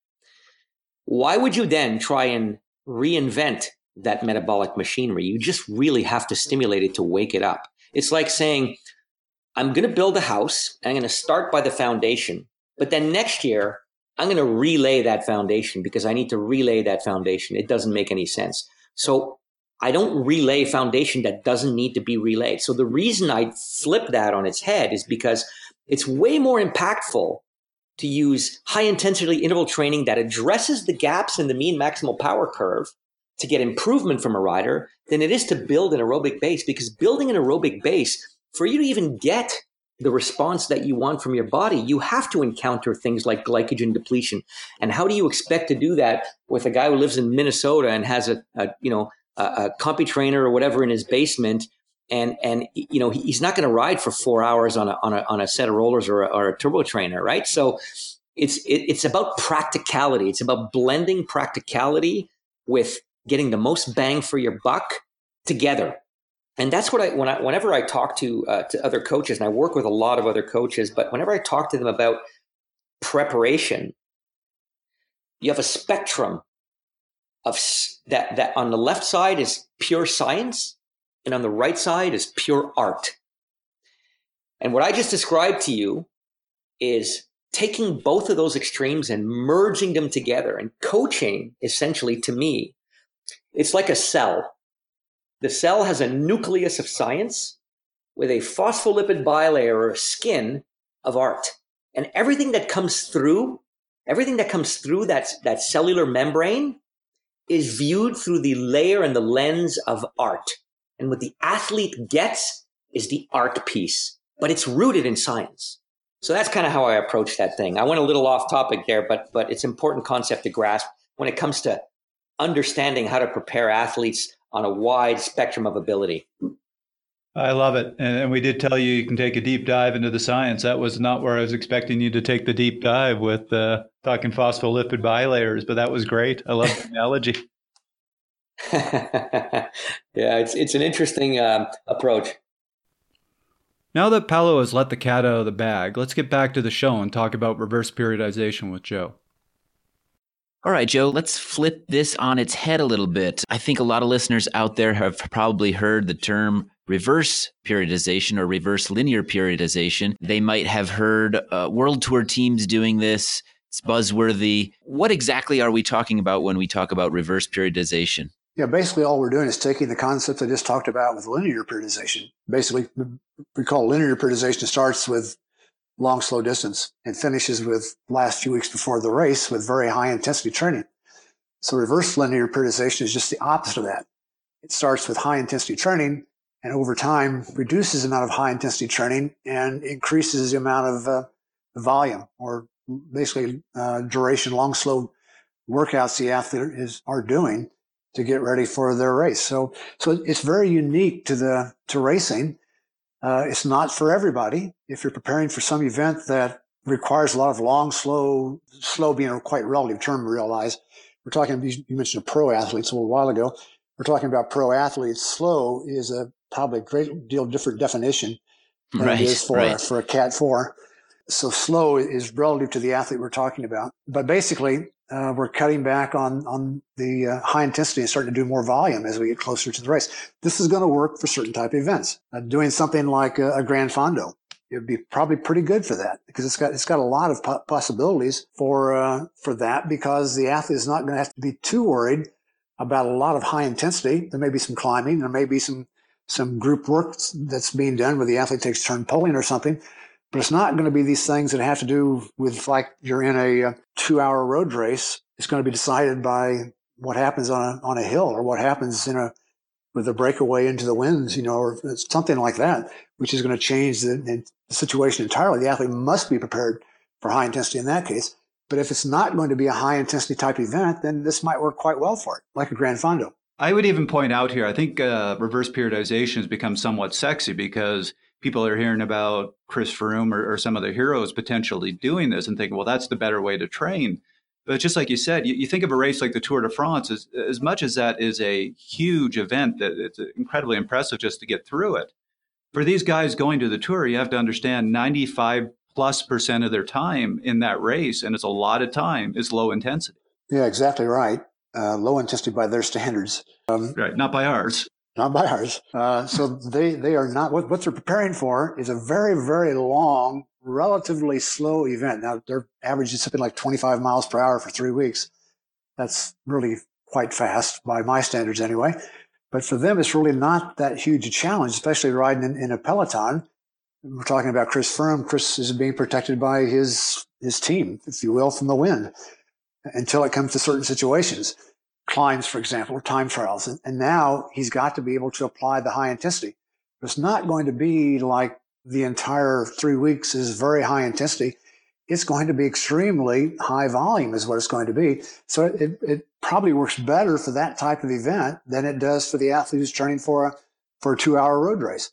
Why would you then try and reinvent that metabolic machinery? You just really have to stimulate it to wake it up. It's like saying, I'm going to build a house, and I'm going to start by the foundation, but then next year, I'm going to relay that foundation because I need to relay that foundation. It doesn't make any sense. So I don't relay foundation that doesn't need to be relayed. So the reason I flip that on its head is because it's way more impactful to use high intensity interval training that addresses the gaps in the mean maximal power curve to get improvement from a rider than it is to build an aerobic base, because building an aerobic base, for you to even get the response that you want from your body, you have to encounter things like glycogen depletion. And how do you expect to do that with a guy who lives in Minnesota and has a CompuTrainer or whatever in his basement? And he's not going to ride for 4 hours on a set of rollers or a turbo trainer, right? So it's about practicality. It's about blending practicality with getting the most bang for your buck together. And that's what whenever I talk to other coaches, and I work with a lot of other coaches, but whenever I talk to them about preparation, you have a spectrum of that on the left side is pure science, and on the right side is pure art. And what I just described to you is taking both of those extremes and merging them together. And coaching, essentially, to me, it's like a cell. The cell has a nucleus of science with a phospholipid bilayer or skin of art. And everything that comes through that cellular membrane is viewed through the layer and the lens of art. And what the athlete gets is the art piece, but it's rooted in science. So that's kind of how I approach that thing. I went a little off topic there, but it's an important concept to grasp when it comes to understanding how to prepare athletes on a wide spectrum of ability. I love it. And we did tell you can take a deep dive into the science. That was not where I was expecting you to take the deep dive with talking phospholipid bilayers, but that was great. I love the analogy. Yeah, it's an interesting approach. Now that Paolo has let the cat out of the bag, let's get back to the show and talk about reverse periodization with Joe. All right, Joe, let's flip this on its head a little bit. I think a lot of listeners out there have probably heard the term reverse periodization or reverse linear periodization. They might have heard World Tour teams doing this. It's buzzworthy. What exactly are we talking about when we talk about reverse periodization? Yeah, basically all we're doing is taking the concept I just talked about with linear periodization. Basically, we call linear periodization starts with long, slow distance and finishes with last few weeks before the race with very high intensity training. So reverse linear periodization is just the opposite of that. It starts with high intensity training and over time reduces the amount of high intensity training and increases the amount of volume, or basically duration, long, slow workouts the athlete are doing to get ready for their race. So it's very unique to racing. It's not for everybody. If you're preparing for some event that requires a lot of long, slow being a quite relative term to realize. We're talking, you mentioned pro athletes a little while ago. We're talking about pro athletes. Slow is probably a great deal different definition than it is for a Cat 4. So slow is relative to the athlete we're talking about. But basically, we're cutting back on the high intensity and starting to do more volume as we get closer to the race. This is going to work for certain type of events. Doing something like a Gran Fondo, it would be probably pretty good for that, because it's got a lot of possibilities for that, because the athlete is not going to have to be too worried about a lot of high intensity. There may be some climbing, there may be some group work that's being done where the athlete takes turn pulling or something. But it's not going to be these things that have to do with, like, you're in a 2-hour road race. It's going to be decided by what happens on a hill, or what happens with a breakaway into the winds, or something like that, which is going to change the situation entirely. The athlete must be prepared for high intensity in that case. But if it's not going to be a high intensity type event, then this might work quite well for it, like a Gran Fondo. I would even point out here, I think reverse periodization has become somewhat sexy, because people are hearing about Chris Froome or some of the heroes potentially doing this and thinking, well, that's the better way to train. But just like you said, you think of a race like the Tour de France, as much as that is a huge event, that it's incredibly impressive just to get through it. For these guys going to the Tour, you have to understand 95+% of their time in that race, and it's a lot of time, is low intensity. Yeah, exactly right. Low intensity by their standards. Right, not by ours. Not by ours. So they are not, what they're preparing for is a very, very long, relatively slow event. Now, their average is something like 25 miles per hour for 3 weeks. That's really quite fast by my standards anyway. But for them, it's really not that huge a challenge, especially riding in a peloton. We're talking about Chris Froome. Chris is being protected by his team, if you will, from the wind until it comes to certain situations. Climbs, for example, or time trials. And now he's got to be able to apply the high intensity. It's not going to be like the entire 3 weeks is very high intensity. It's going to be extremely high volume is what it's going to be. So it probably works better for that type of event than it does for the athlete who's training for a 2-hour road race.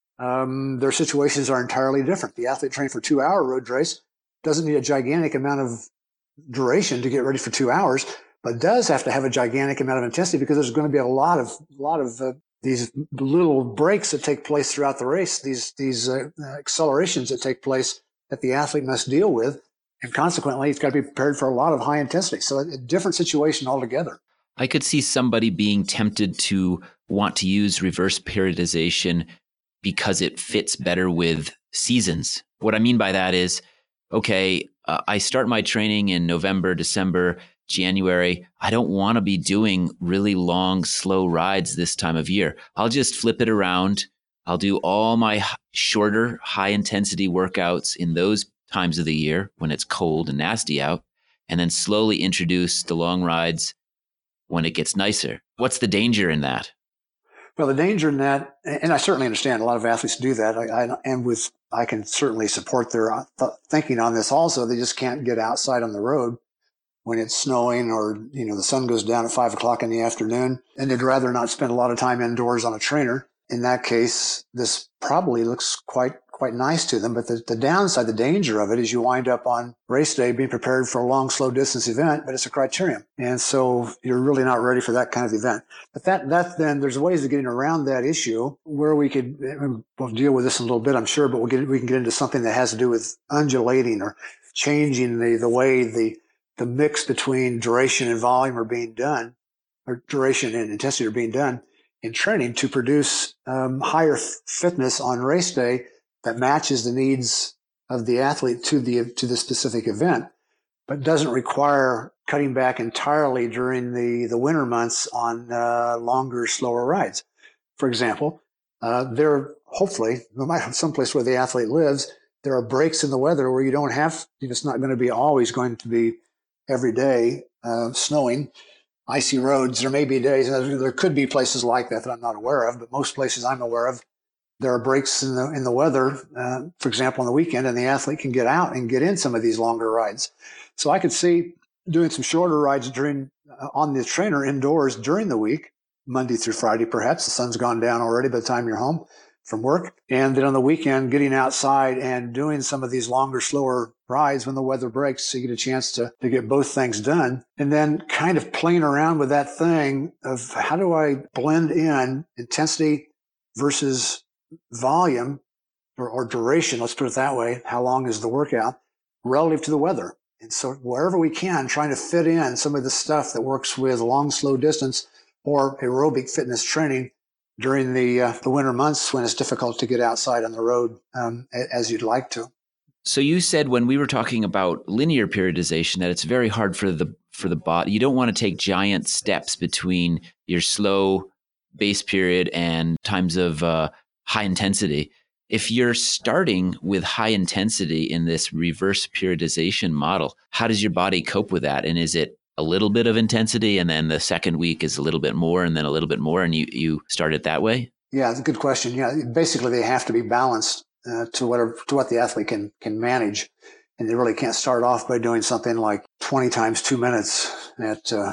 Their situations are entirely different. The athlete training for a 2-hour road race doesn't need a gigantic amount of duration to get ready for 2 hours, but does have to have a gigantic amount of intensity, because there's going to be a lot of these little breaks that take place throughout the race, these accelerations that take place that the athlete must deal with, and consequently, he's got to be prepared for a lot of high intensity. So a different situation altogether. I could see somebody being tempted to want to use reverse periodization because it fits better with seasons. What I mean by that is, okay, I start my training in November, December, January. I don't want to be doing really long, slow rides this time of year. I'll just flip it around. I'll do all my shorter, high intensity workouts in those times of the year when it's cold and nasty out, and then slowly introduce the long rides when it gets nicer. What's the danger in that? Well, the danger in that, and I certainly understand a lot of athletes do that, I can certainly support their thinking on this also. They just can't get outside on the road when it's snowing, or the sun goes down at 5 o'clock in the afternoon, and they'd rather not spend a lot of time indoors on a trainer. In that case, this probably looks quite nice to them. But the downside, the danger of it, is you wind up on race day being prepared for a long, slow distance event, but it's a criterium. And so you're really not ready for that kind of event. But that then there's ways of getting around that issue where we'll deal with this in a little bit, I'm sure, but we can get into something that has to do with undulating or changing the way the mix between duration and volume are being done, or duration and intensity are being done in training to produce higher fitness on race day that matches the needs of the athlete to the specific event, but doesn't require cutting back entirely during the winter months on longer, slower rides. For example, there hopefully, no matter someplace where the athlete lives, there are breaks in the weather where you don't have, it's not going to be always going to be every day snowing, icy roads. There may be days, there could be places like that I'm not aware of, but most places I'm aware of, there are breaks in the weather, for example, on the weekend, and the athlete can get out and get in some of these longer rides. So I could see doing some shorter rides on the trainer indoors during the week, Monday through Friday, perhaps. The sun's gone down already by the time you're home from work. And then on the weekend, getting outside and doing some of these longer, slower rides when the weather breaks, so you get a chance to get both things done. And then kind of playing around with that thing of how do I blend in intensity versus volume or duration, let's put it that way. How long is the workout relative to the weather? And so wherever we can, trying to fit in some of the stuff that works with long, slow distance or aerobic fitness training during the winter months when it's difficult to get outside on the road as you'd like to. So you said when we were talking about linear periodization that it's very hard for the body. You don't want to take giant steps between your slow base period and times of high intensity. If you're starting with high intensity in this reverse periodization model, how does your body cope with that? And is it a little bit of intensity and then the second week is a little bit more and then a little bit more and you start it that way? Yeah, it's a good question. Yeah, basically they have to be balanced to what the athlete can manage. And they really can't start off by doing something like 20 times 2 minutes at 120%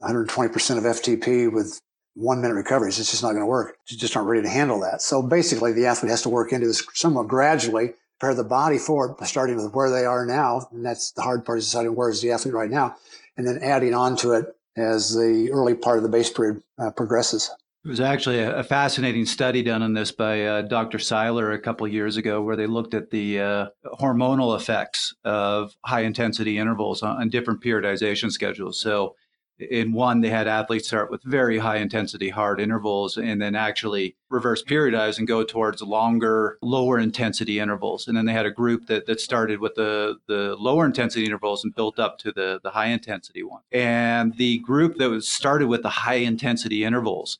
of FTP with 1 minute recoveries. It's just not going to work. You just aren't ready to handle that. So basically the athlete has to work into this somewhat gradually, prepare the body for it, starting with where they are now. And that's the hard part, is deciding where is the athlete right now, and then adding on to it as the early part of the base period progresses. It was actually a fascinating study done on this by Dr. Seiler a couple of years ago, where they looked at the hormonal effects of high intensity intervals on different periodization schedules. So in one, they had athletes start with very high intensity hard intervals and then actually reverse periodize and go towards longer, lower intensity intervals. And then they had a group that started with the lower intensity intervals and built up to the high intensity one. And the group that was started with the high intensity intervals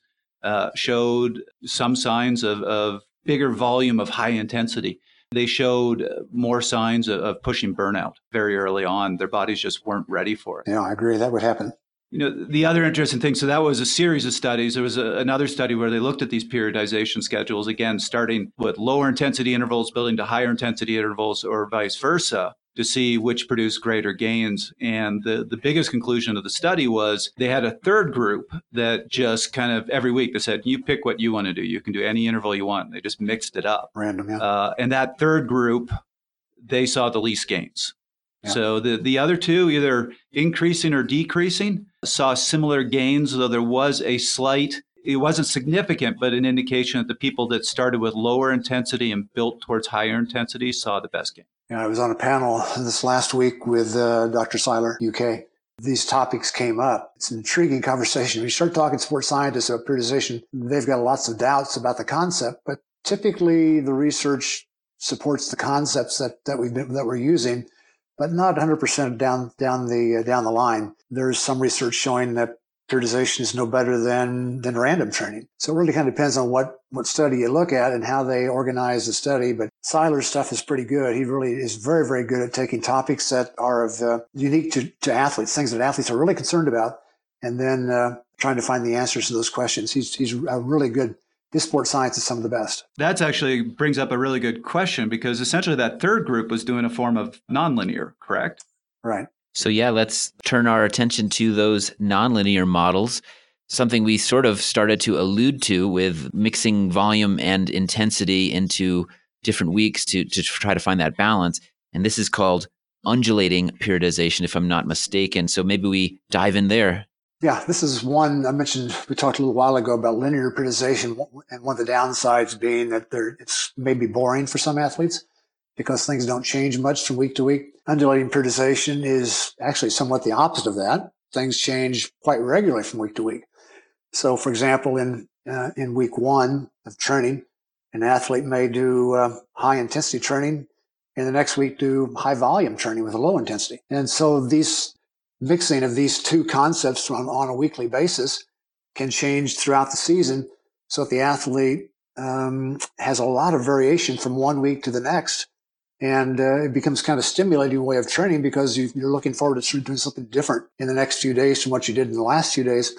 showed some signs of bigger volume of high intensity. They showed more signs of pushing burnout very early on. Their bodies just weren't ready for it. Yeah, I agree. That would happen. You know, the other interesting thing, so that was a series of studies. There was another study where they looked at these periodization schedules, again, starting with lower intensity intervals, building to higher intensity intervals, or vice versa, to see which produced greater gains. And the biggest conclusion of the study was they had a third group that just kind of every week they said, you pick what you want to do. You can do any interval you want. They just mixed it up. Random, yeah. And that third group, they saw the least gains. Yeah. So the other two, either increasing or decreasing, saw similar gains, though there was a slight, it wasn't significant, but an indication that the people that started with lower intensity and built towards higher intensity saw the best gain. Yeah, I was on a panel this last week with Dr. Seiler, UK. These topics came up. It's an intriguing conversation. When you start talking to sports scientists about periodization, they've got lots of doubts about the concept, but typically the research supports the concepts that we're using, but not 100% down the line. There's some research showing that periodization is no better than random training. So it really kind of depends on what study you look at and how they organize the study. But Seiler's stuff is pretty good. He really is very, very good at taking topics that are of unique to athletes, things that athletes are really concerned about, and then trying to find the answers to those questions. He's a really good. His sports science is some of the best. That actually brings up a really good question, because essentially that third group was doing a form of nonlinear, correct? Right. So yeah, let's turn our attention to those nonlinear models, something we sort of started to allude to with mixing volume and intensity into different weeks to try to find that balance. And this is called undulating periodization, if I'm not mistaken. So maybe we dive in there. Yeah, this is one I mentioned. We talked a little while ago about linear periodization, and one of the downsides being that it's maybe boring for some athletes because things don't change much from week to week. Undulating periodization is actually somewhat the opposite of that. Things change quite regularly from week to week. So, for example, in week one of training, an athlete may do high intensity training, and the next week do high volume training with a low intensity. And so these mixing of these two concepts on a weekly basis can change throughout the season, so that the athlete has a lot of variation from one week to the next. And it becomes kind of a stimulating way of training because you're looking forward to doing something different in the next few days from what you did in the last few days.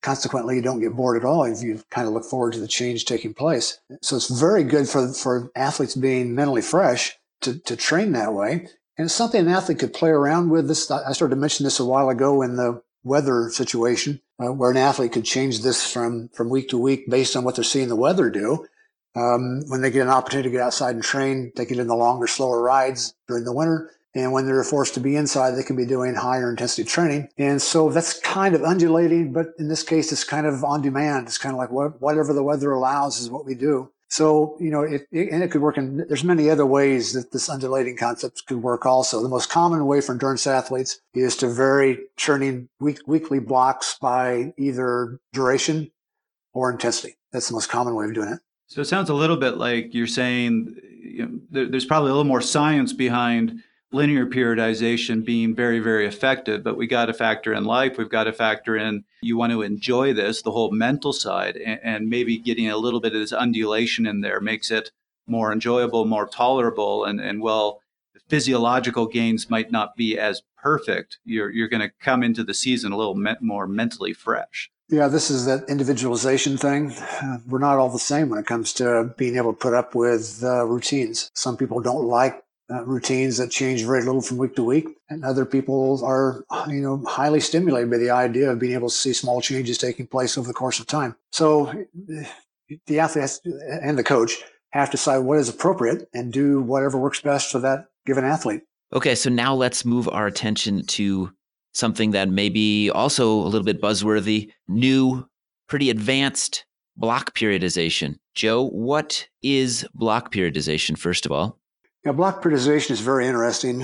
consequently, you don't get bored at all if you kind of look forward to the change taking place. So it's very good for athletes being mentally fresh to train that way. And it's something an athlete could play around with. This, I started to mention this a while ago in the weather situation, where an athlete could change this from week to week based on what they're seeing the weather do. When they get an opportunity to get outside and train, they can do the longer, slower rides during the winter. And when they're forced to be inside, they can be doing higher intensity training. And so that's kind of undulating, but in this case, it's kind of on demand. It's kind of like whatever the weather allows is what we do. So, it could work there's many other ways that this undulating concept could work also. The most common way for endurance athletes is to vary training weekly blocks by either duration or intensity. That's the most common way of doing it. So it sounds a little bit like you're saying there's probably a little more science behind linear periodization being very, very effective, but we got to factor in life. We've got to factor in, you want to enjoy this, the whole mental side, and maybe getting a little bit of this undulation in there makes it more enjoyable, more tolerable. And well, the physiological gains might not be as perfect. You're going to come into the season a little more mentally fresh. Yeah, this is that individualization thing. We're not all the same when it comes to being able to put up with routines. Some people don't like routines that change very little from week to week, and other people are, highly stimulated by the idea of being able to see small changes taking place over the course of time. So the athlete and the coach have to decide what is appropriate and do whatever works best for that given athlete. Okay, so now let's move our attention to something that may be also a little bit buzzworthy, new, pretty advanced block periodization. Joe, what is block periodization, first of all? Yeah, block periodization is very interesting.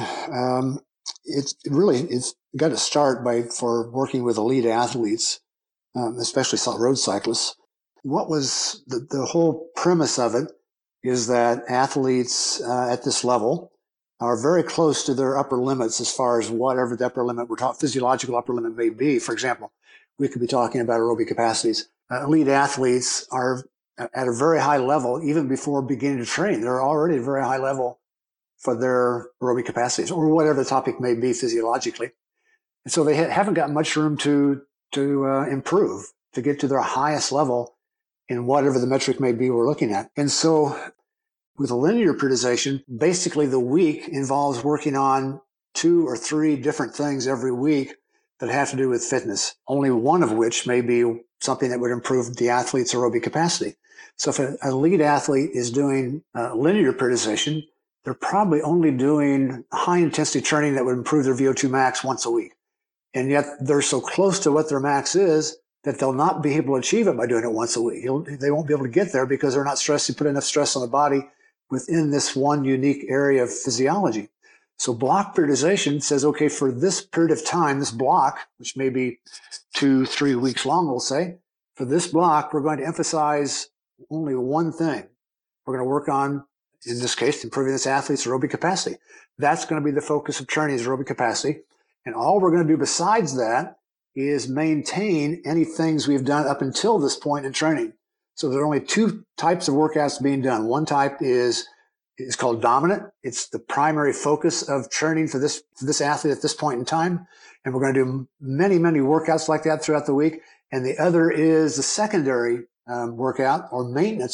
It's got to start for working with elite athletes, especially road cyclists. What was the whole premise of it is that athletes at this level are very close to their upper limits as far as whatever the upper limit physiological upper limit may be. For example, we could be talking about aerobic capacities. Elite athletes are at a very high level even before beginning to train. They're already at a very high level for their aerobic capacities or whatever the topic may be physiologically. And so they haven't got much room to improve, to get to their highest level in whatever the metric may be we're looking at. And so with a linear periodization, basically the week involves working on 2 or 3 different things every week that have to do with fitness, only one of which may be something that would improve the athlete's aerobic capacity. So if an elite athlete is doing linear periodization, they're probably only doing high intensity training that would improve their VO2 max once a week. And yet they're so close to what their max is that they'll not be able to achieve it by doing it once a week. They won't be able to get there because they're not stressed. You put enough stress on the body within this one unique area of physiology. So block periodization says, okay, for this period of time, this block, which may be 2-3 weeks long, we'll say, for this block, we're going to emphasize only one thing. We're going to work on, in this case, improving this athlete's aerobic capacity. That's going to be the focus of training, is aerobic capacity. And all we're going to do besides that is maintain any things we've done up until this point in training. So there are only 2 types of workouts being done. One type is called dominant. It's the primary focus of training for this athlete at this point in time. And we're going to do many, many workouts like that throughout the week. And the other is the secondary workout or maintenance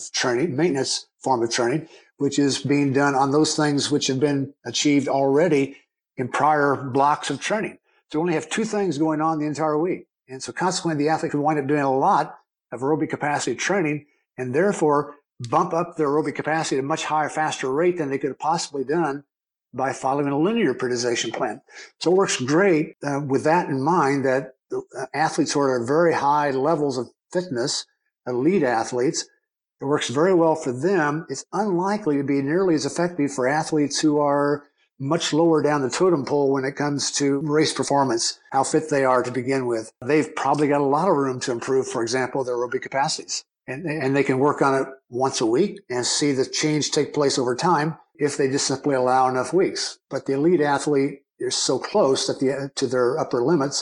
form of training, which is being done on those things which have been achieved already in prior blocks of training. So we only have 2 things going on the entire week. And so consequently, the athlete could wind up doing a lot of aerobic capacity training and therefore bump up their aerobic capacity at a much higher, faster rate than they could have possibly done by following a linear periodization plan. So it works great with that in mind, that athletes who are at very high levels of fitness, elite athletes, it works very well for them. It's unlikely to be nearly as effective for athletes who are much lower down the totem pole when it comes to race performance, how fit they are to begin with. They've probably got a lot of room to improve, for example, their aerobic capacities. And they can work on it once a week and see the change take place over time if they just simply allow enough weeks. But the elite athlete is so close to their upper limits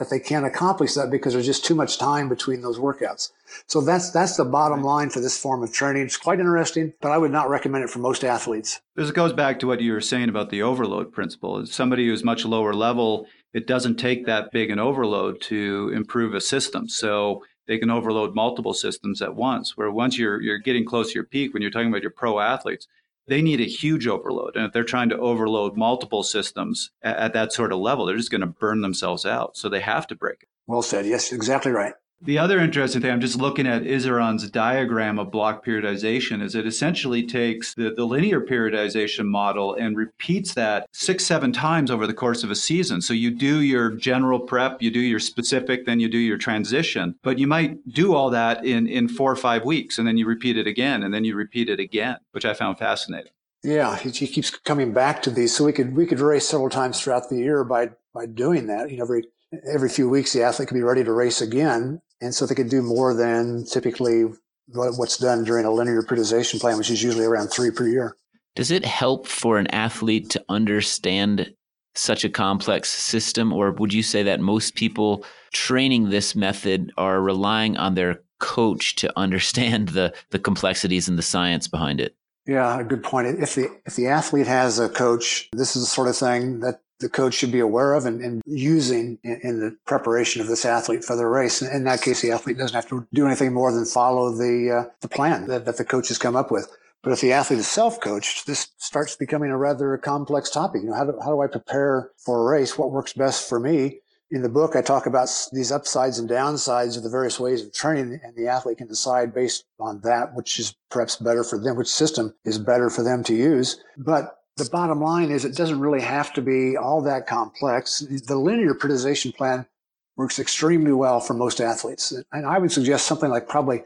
but they can't accomplish that because there's just too much time between those workouts. So that's the bottom line for this form of training. It's quite interesting, but I would not recommend it for most athletes. This goes back to what you were saying about the overload principle. As somebody who's much lower level, it doesn't take that big an overload to improve a system. So they can overload multiple systems at once, where once you're getting close to your peak, when you're talking about your pro athletes, they need a huge overload. And if they're trying to overload multiple systems at that sort of level, they're just going to burn themselves out. So they have to break it. Well said. Yes, exactly right. The other interesting thing, I'm just looking at Iseron's diagram of block periodization, is it essentially takes the linear periodization model and repeats that 6-7 times over the course of a season. So you do your general prep, you do your specific, then you do your transition. But you might do all that in 4 or 5 weeks, and then you repeat it again, and then you repeat it again, which I found fascinating. Yeah, he keeps coming back to these. So we could race several times throughout the year by doing that. Every few weeks, the athlete could be ready to race again. And so they could do more than typically what's done during a linear periodization plan, which is usually around 3 per year. Does it help for an athlete to understand such a complex system? Or would you say that most people training this method are relying on their coach to understand the complexities and the science behind it? Yeah, a good point. If the athlete has a coach, this is the sort of thing that the coach should be aware of and using in the preparation of this athlete for the race. In that case, the athlete doesn't have to do anything more than follow the plan that the coach has come up with. But if the athlete is self-coached, this starts becoming a rather complex topic. How do I prepare for a race? What works best for me? In the book, I talk about these upsides and downsides of the various ways of training, and the athlete can decide based on that which is perhaps better for them, which system is better for them to use. But the bottom line is it doesn't really have to be all that complex. The linear periodization plan works extremely well for most athletes. And I would suggest something like probably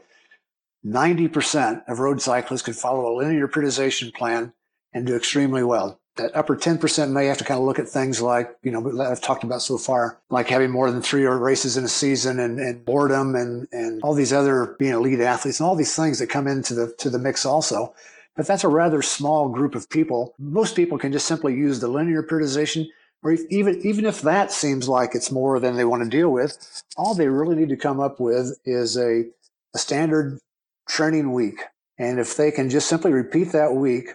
90% of road cyclists could follow a linear periodization plan and do extremely well. That upper 10% may have to kind of look at things like, I've talked about so far, like having more than 3 races in a season and boredom and all these other being elite athletes and all these things that come into the mix also. But that's a rather small group of people. Most people can just simply use the linear periodization, or even if that seems like it's more than they want to deal with, all they really need to come up with is a standard training week. And if they can just simply repeat that week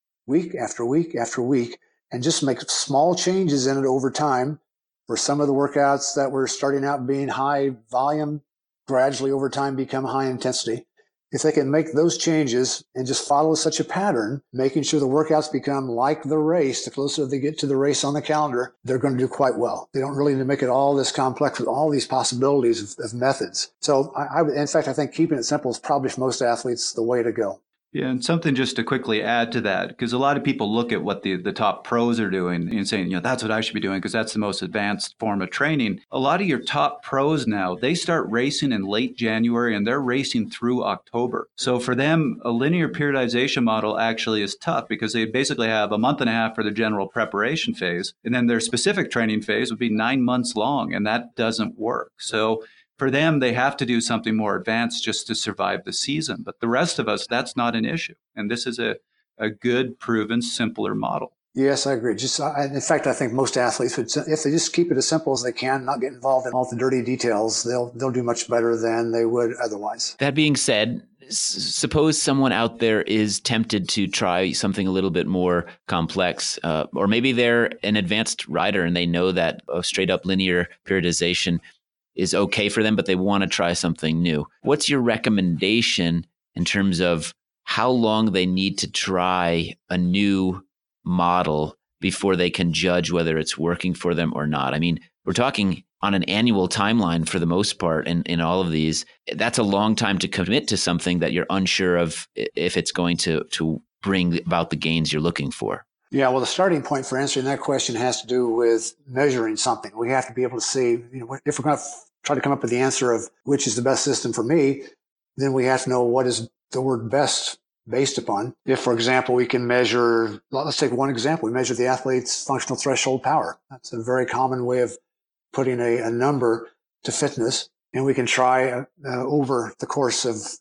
after week after week, and just make small changes in it over time, where some of the workouts that were starting out being high volume gradually over time become high intensity. If they can make those changes and just follow such a pattern, making sure the workouts become like the race, the closer they get to the race on the calendar, they're going to do quite well. They don't really need to make it all this complex with all these possibilities of methods. So in fact, I think keeping it simple is probably for most athletes the way to go. Yeah, and something just to quickly add to that, because a lot of people look at what the top pros are doing and saying, that's what I should be doing because that's the most advanced form of training. A lot of your top pros now, they start racing in late January and they're racing through October. So for them, a linear periodization model actually is tough because they basically have a month and a half for their general preparation phase. And then their specific training phase would be 9 months long, and that doesn't work. So for them, they have to do something more advanced just to survive the season. But the rest of us, that's not an issue. And this is a good, proven, simpler model. Yes, I agree. In fact, I think most athletes would, if they just keep it as simple as they can, not get involved in all the dirty details, they'll do much better than they would otherwise. That being said, suppose someone out there is tempted to try something a little bit more complex, or maybe they're an advanced rider and they know that a straight up linear periodization is okay for them, but they want to try something new. What's your recommendation in terms of how long they need to try a new model before they can judge whether it's working for them or not? I mean, we're talking on an annual timeline for the most part in all of these. That's a long time to commit to something that you're unsure of if it's going to bring about the gains you're looking for. Yeah, well, the starting point for answering that question has to do with measuring something. We have to be able to see, if we're going to try to come up with the answer of which is the best system for me, then we have to know what is the word best based upon. If, for example, we can measure, let's take one example. We measure the athlete's functional threshold power. That's a very common way of putting a number to fitness. And we can try over the course of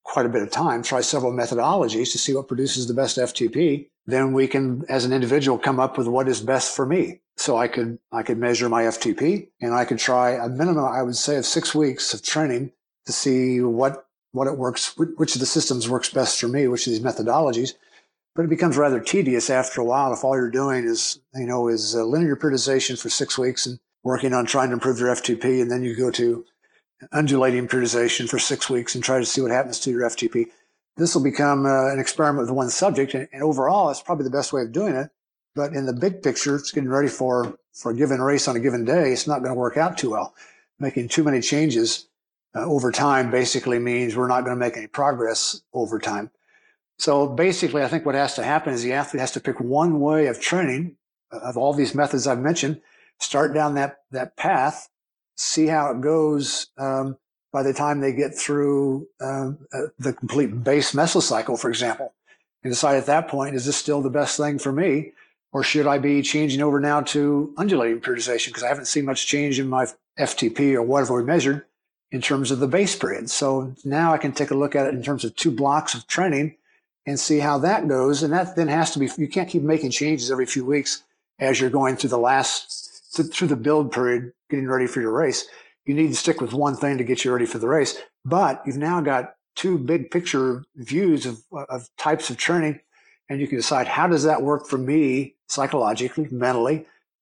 quite a bit of time, try several methodologies to see what produces the best FTP, then we can, as an individual, come up with what is best for me. So I could measure my FTP, and I could try a minimum, I would say, of 6 weeks of training to see what it works, which of the systems works best for me, which of these methodologies. But it becomes rather tedious after a while if all you're doing is linear periodization for 6 weeks and working on trying to improve your FTP, and then you go to undulating periodization for 6 weeks and try to see what happens to your FTP. This will become an experiment with one subject, and overall, it's probably the best way of doing it. But in the big picture, it's getting ready for a given race on a given day. It's not going to work out too well. Making too many changes over time basically means we're not going to make any progress over time. So basically, I think what has to happen is the athlete has to pick one way of training of all these methods I've mentioned, start down that path, see how it goes by the time they get through the complete base mesocycle, for example, and decide at that point, is this still the best thing for me? Or should I be changing over now to undulating periodization? Because I haven't seen much change in my FTP or whatever we measured in terms of the base period. So now I can take a look at it in terms of 2 blocks of training and see how that goes. And that then has to be, you can't keep making changes every few weeks as you're going through through the build period, getting ready for your race. You need to stick with one thing to get you ready for the race. But you've now got 2 big picture views of types of training, and you can decide, how does that work for me psychologically, mentally?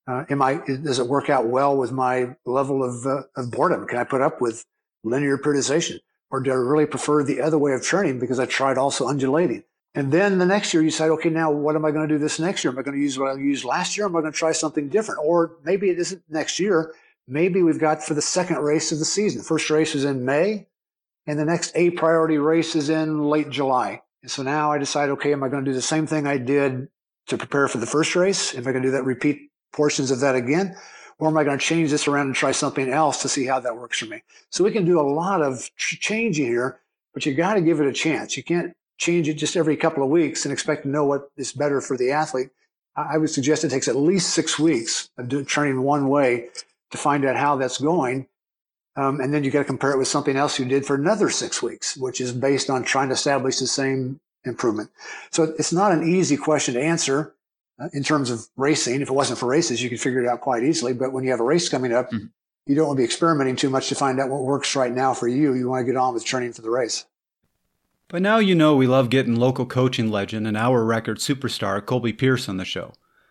Does it work out well with my level of boredom? Can I put up with linear periodization? Or do I really prefer the other way of training because I tried also undulating? And then the next year you decide, okay, now what am I going to do this next year? Am I going to use what I used last year? Or am I going to try something different? Or maybe it isn't next year. Maybe we've got for the second race of the season. The first race is in May, and the next A priority race is in late July. And so now I decide, okay, am I going to do the same thing I did to prepare for the first race? Am I going to do that, repeat portions of that again? Or am I going to change this around and try something else to see how that works for me? So we can do a lot of changing here, but you got to give it a chance. You can't change it just every couple of weeks and expect to know what is better for the athlete. I would suggest it takes at least 6 weeks of training one way to find out how that's going. And then you got to compare it with something else you did for another 6 weeks, which is based on trying to establish the same improvement. So it's not an easy question to answer in terms of racing. If it wasn't for races, you could figure it out quite easily. But when you have a race coming up, you don't want to be experimenting too much to find out what works right now for you. You want to get on with training for the race. By now you know we love getting local coaching legend and hour record superstar Colby Pierce on the show.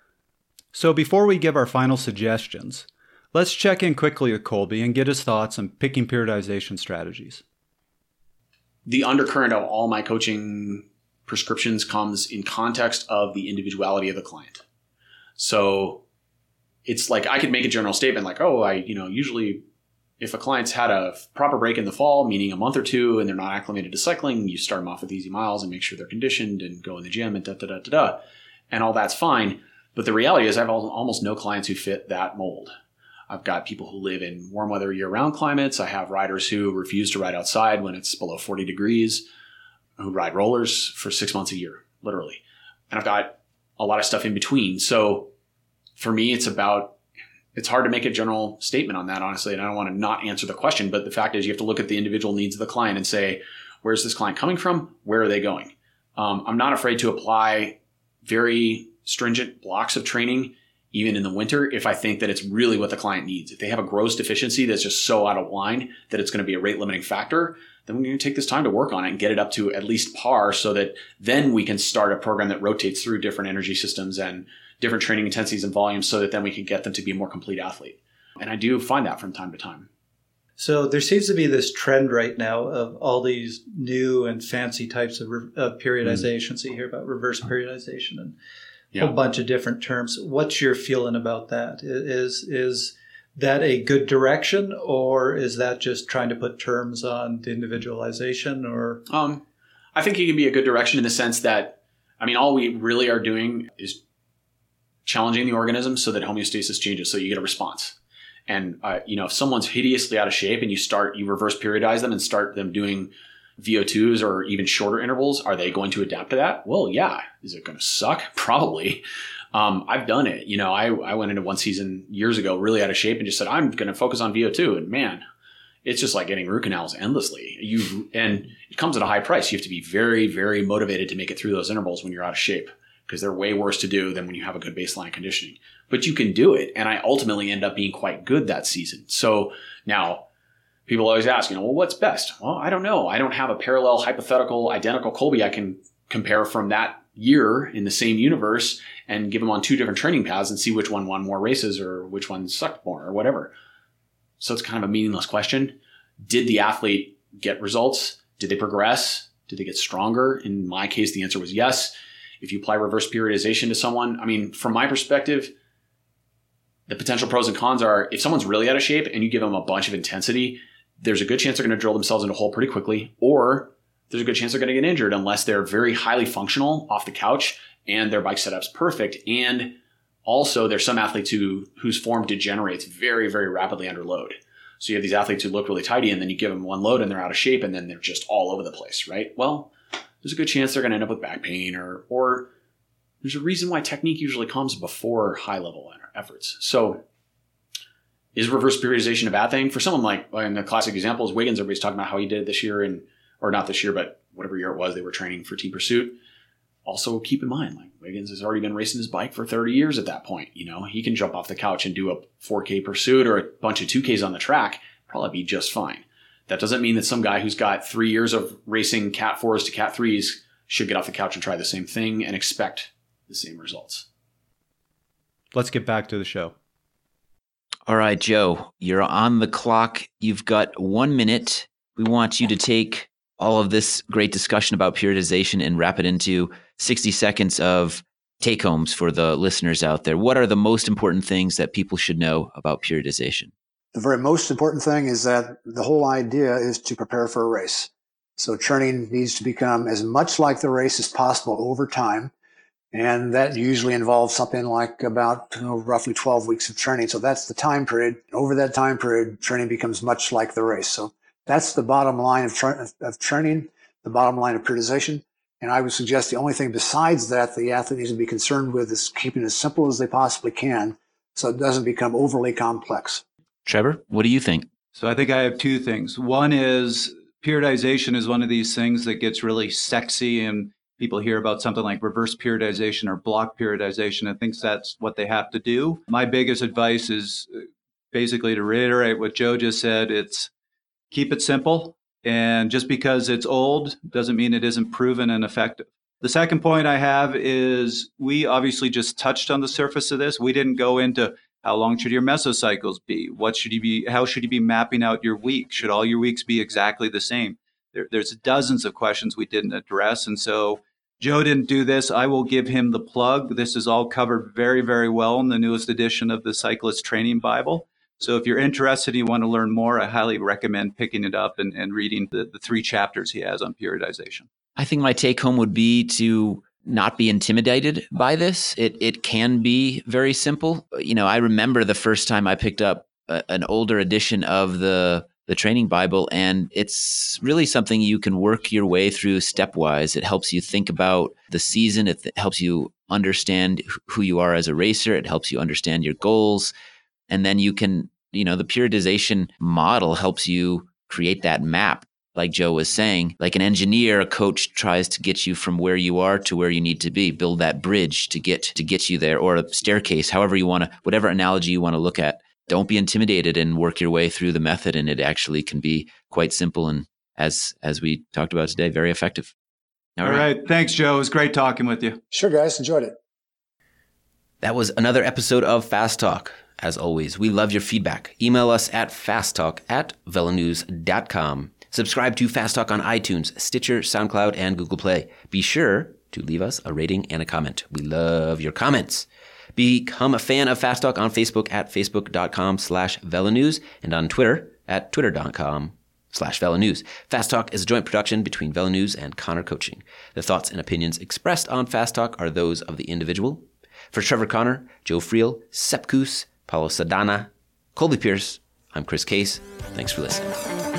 So before we give our final suggestions, let's check in quickly with Colby and get his thoughts on picking periodization strategies. The undercurrent of all my coaching prescriptions comes in context of the individuality of the client. So it's like I could make a general statement like, usually if a client's had a proper break in the fall, meaning a month or 2, and they're not acclimated to cycling, you start them off with easy miles and make sure they're conditioned and go in the gym and and all that's fine. But the reality is I have almost no clients who fit that mold. I've got people who live in warm weather year-round climates. I have riders who refuse to ride outside when it's below 40 degrees, who ride rollers for 6 months a year, literally. And I've got a lot of stuff in between. So for me, it's hard to make a general statement on that, honestly, and I don't want to not answer the question, but the fact is you have to look at the individual needs of the client and say, where's this client coming from? Where are they going? I'm not afraid to apply very stringent blocks of training, even in the winter, if I think that it's really what the client needs. If they have a gross deficiency that's just so out of line that it's going to be a rate limiting factor, then we're going to take this time to work on it and get it up to at least par so that then we can start a program that rotates through different energy systems and different training intensities and volumes so that then we can get them to be a more complete athlete. And I do find that from time to time. So there seems to be this trend right now of all these new and fancy types of periodization. So you hear about reverse periodization and a whole bunch of different terms. What's your feeling about that? Is that a good direction, or is that just trying to put terms on the individualization? Or I think it can be a good direction in the sense that, all we really are doing is challenging the organism so that homeostasis changes, so you get a response. And if someone's hideously out of shape and you reverse periodize them and start them doing VO2s or even shorter intervals, are they going to adapt to that? Well, yeah. Is it going to suck? Probably. I've done it. I went into one season years ago really out of shape and just said, I'm going to focus on VO2. And man, It's just like getting root canals endlessly. And it comes at a high price. You have to be very, very motivated to make it through those intervals when you're out of shape, because they're way worse to do than when you have a good baseline conditioning. But you can do it. And I ultimately end up being quite good that season. So now people always ask, well, what's best? Well, I don't know. I don't have a parallel, hypothetical, identical Colby I can compare from that year in the same universe and give them on 2 different training paths and see which one won more races or which one sucked more or whatever. So it's kind of a meaningless question. Did the athlete get results? Did they progress? Did they get stronger? In my case, the answer was yes. If you apply reverse periodization to someone, from my perspective, the potential pros and cons are, if someone's really out of shape and you give them a bunch of intensity, there's a good chance they're going to drill themselves into a hole pretty quickly, or there's a good chance they're going to get injured unless they're very highly functional off the couch and their bike setup's perfect. And also, there's some athletes whose form degenerates very, very rapidly under load. So you have these athletes who look really tidy, and then you give them one load and they're out of shape, and then they're just all over the place, right? Well, there's a good chance they're going to end up with back pain, or there's a reason why technique usually comes before high-level efforts. So is reverse periodization a bad thing? For someone like, in the classic example is Wiggins, everybody's talking about how he did it this year, or not this year, but whatever year it was, they were training for Team Pursuit. Also, keep in mind, Wiggins has already been racing his bike for 30 years at that point. He can jump off the couch and do a 4K pursuit or a bunch of 2Ks on the track, probably be just fine. That doesn't mean that some guy who's got 3 years of racing Cat 4s to Cat 3s should get off the couch and try the same thing and expect the same results. Let's get back to the show. All right, Joe, you're on the clock. You've got 1 minute. We want you to take all of this great discussion about periodization and wrap it into 60 seconds of take-homes for the listeners out there. What are the most important things that people should know about periodization? The very most important thing is that the whole idea is to prepare for a race. So training needs to become as much like the race as possible over time. And that usually involves something like about roughly 12 weeks of training. So that's the time period. Over that time period, training becomes much like the race. So that's the bottom line of training, the bottom line of periodization. And I would suggest the only thing besides that the athlete needs to be concerned with is keeping it as simple as they possibly can so it doesn't become overly complex. Trevor, what do you think? So I think I have 2 things. One is periodization is one of these things that gets really sexy, and people hear about something like reverse periodization or block periodization and thinks that's what they have to do. My biggest advice is basically to reiterate what Joe just said. It's keep it simple. And just because it's old doesn't mean it isn't proven and effective. The second point I have is we obviously just touched on the surface of this. We didn't go into how long should your mesocycles be? How should you be mapping out your week? Should all your weeks be exactly the same? There's dozens of questions we didn't address. And so Joe didn't do this. I will give him the plug. This is all covered very, very well in the newest edition of the Cyclist Training Bible. So if you're interested and you want to learn more, I highly recommend picking it up and reading the 3 chapters he has on periodization. I think my take home would be to not be intimidated by this. It can be very simple. I remember the first time I picked up an older edition of the Training Bible, and it's really something you can work your way through stepwise. It helps you think about the season. It helps you understand who you are as a racer. It helps you understand your goals. And then you can, the periodization model helps you create that map. Like Joe was saying, like an engineer, a coach tries to get you from where you are to where you need to be, build that bridge to get you there, or a staircase, however you want to, whatever analogy you want to look at. Don't be intimidated and work your way through the method. And it actually can be quite simple. And as we talked about today, very effective. All right. Thanks, Joe. It was great talking with you. Sure, guys. Enjoyed it. That was another episode of Fast Talk. As always, we love your feedback. Email us at fasttalk@velonews.com. Subscribe to Fast Talk on iTunes, Stitcher, SoundCloud, and Google Play. Be sure to leave us a rating and a comment. We love your comments. Become a fan of Fast Talk on Facebook at facebook.com/VeloNews and on Twitter at twitter.com/VeloNews. Fast Talk is a joint production between VeloNews and Connor Coaching. The thoughts and opinions expressed on Fast Talk are those of the individual. For Trevor Connor, Joe Friel, Sepp Kuss, Paulo Sadana, Colby Pierce, I'm Chris Case. Thanks for listening.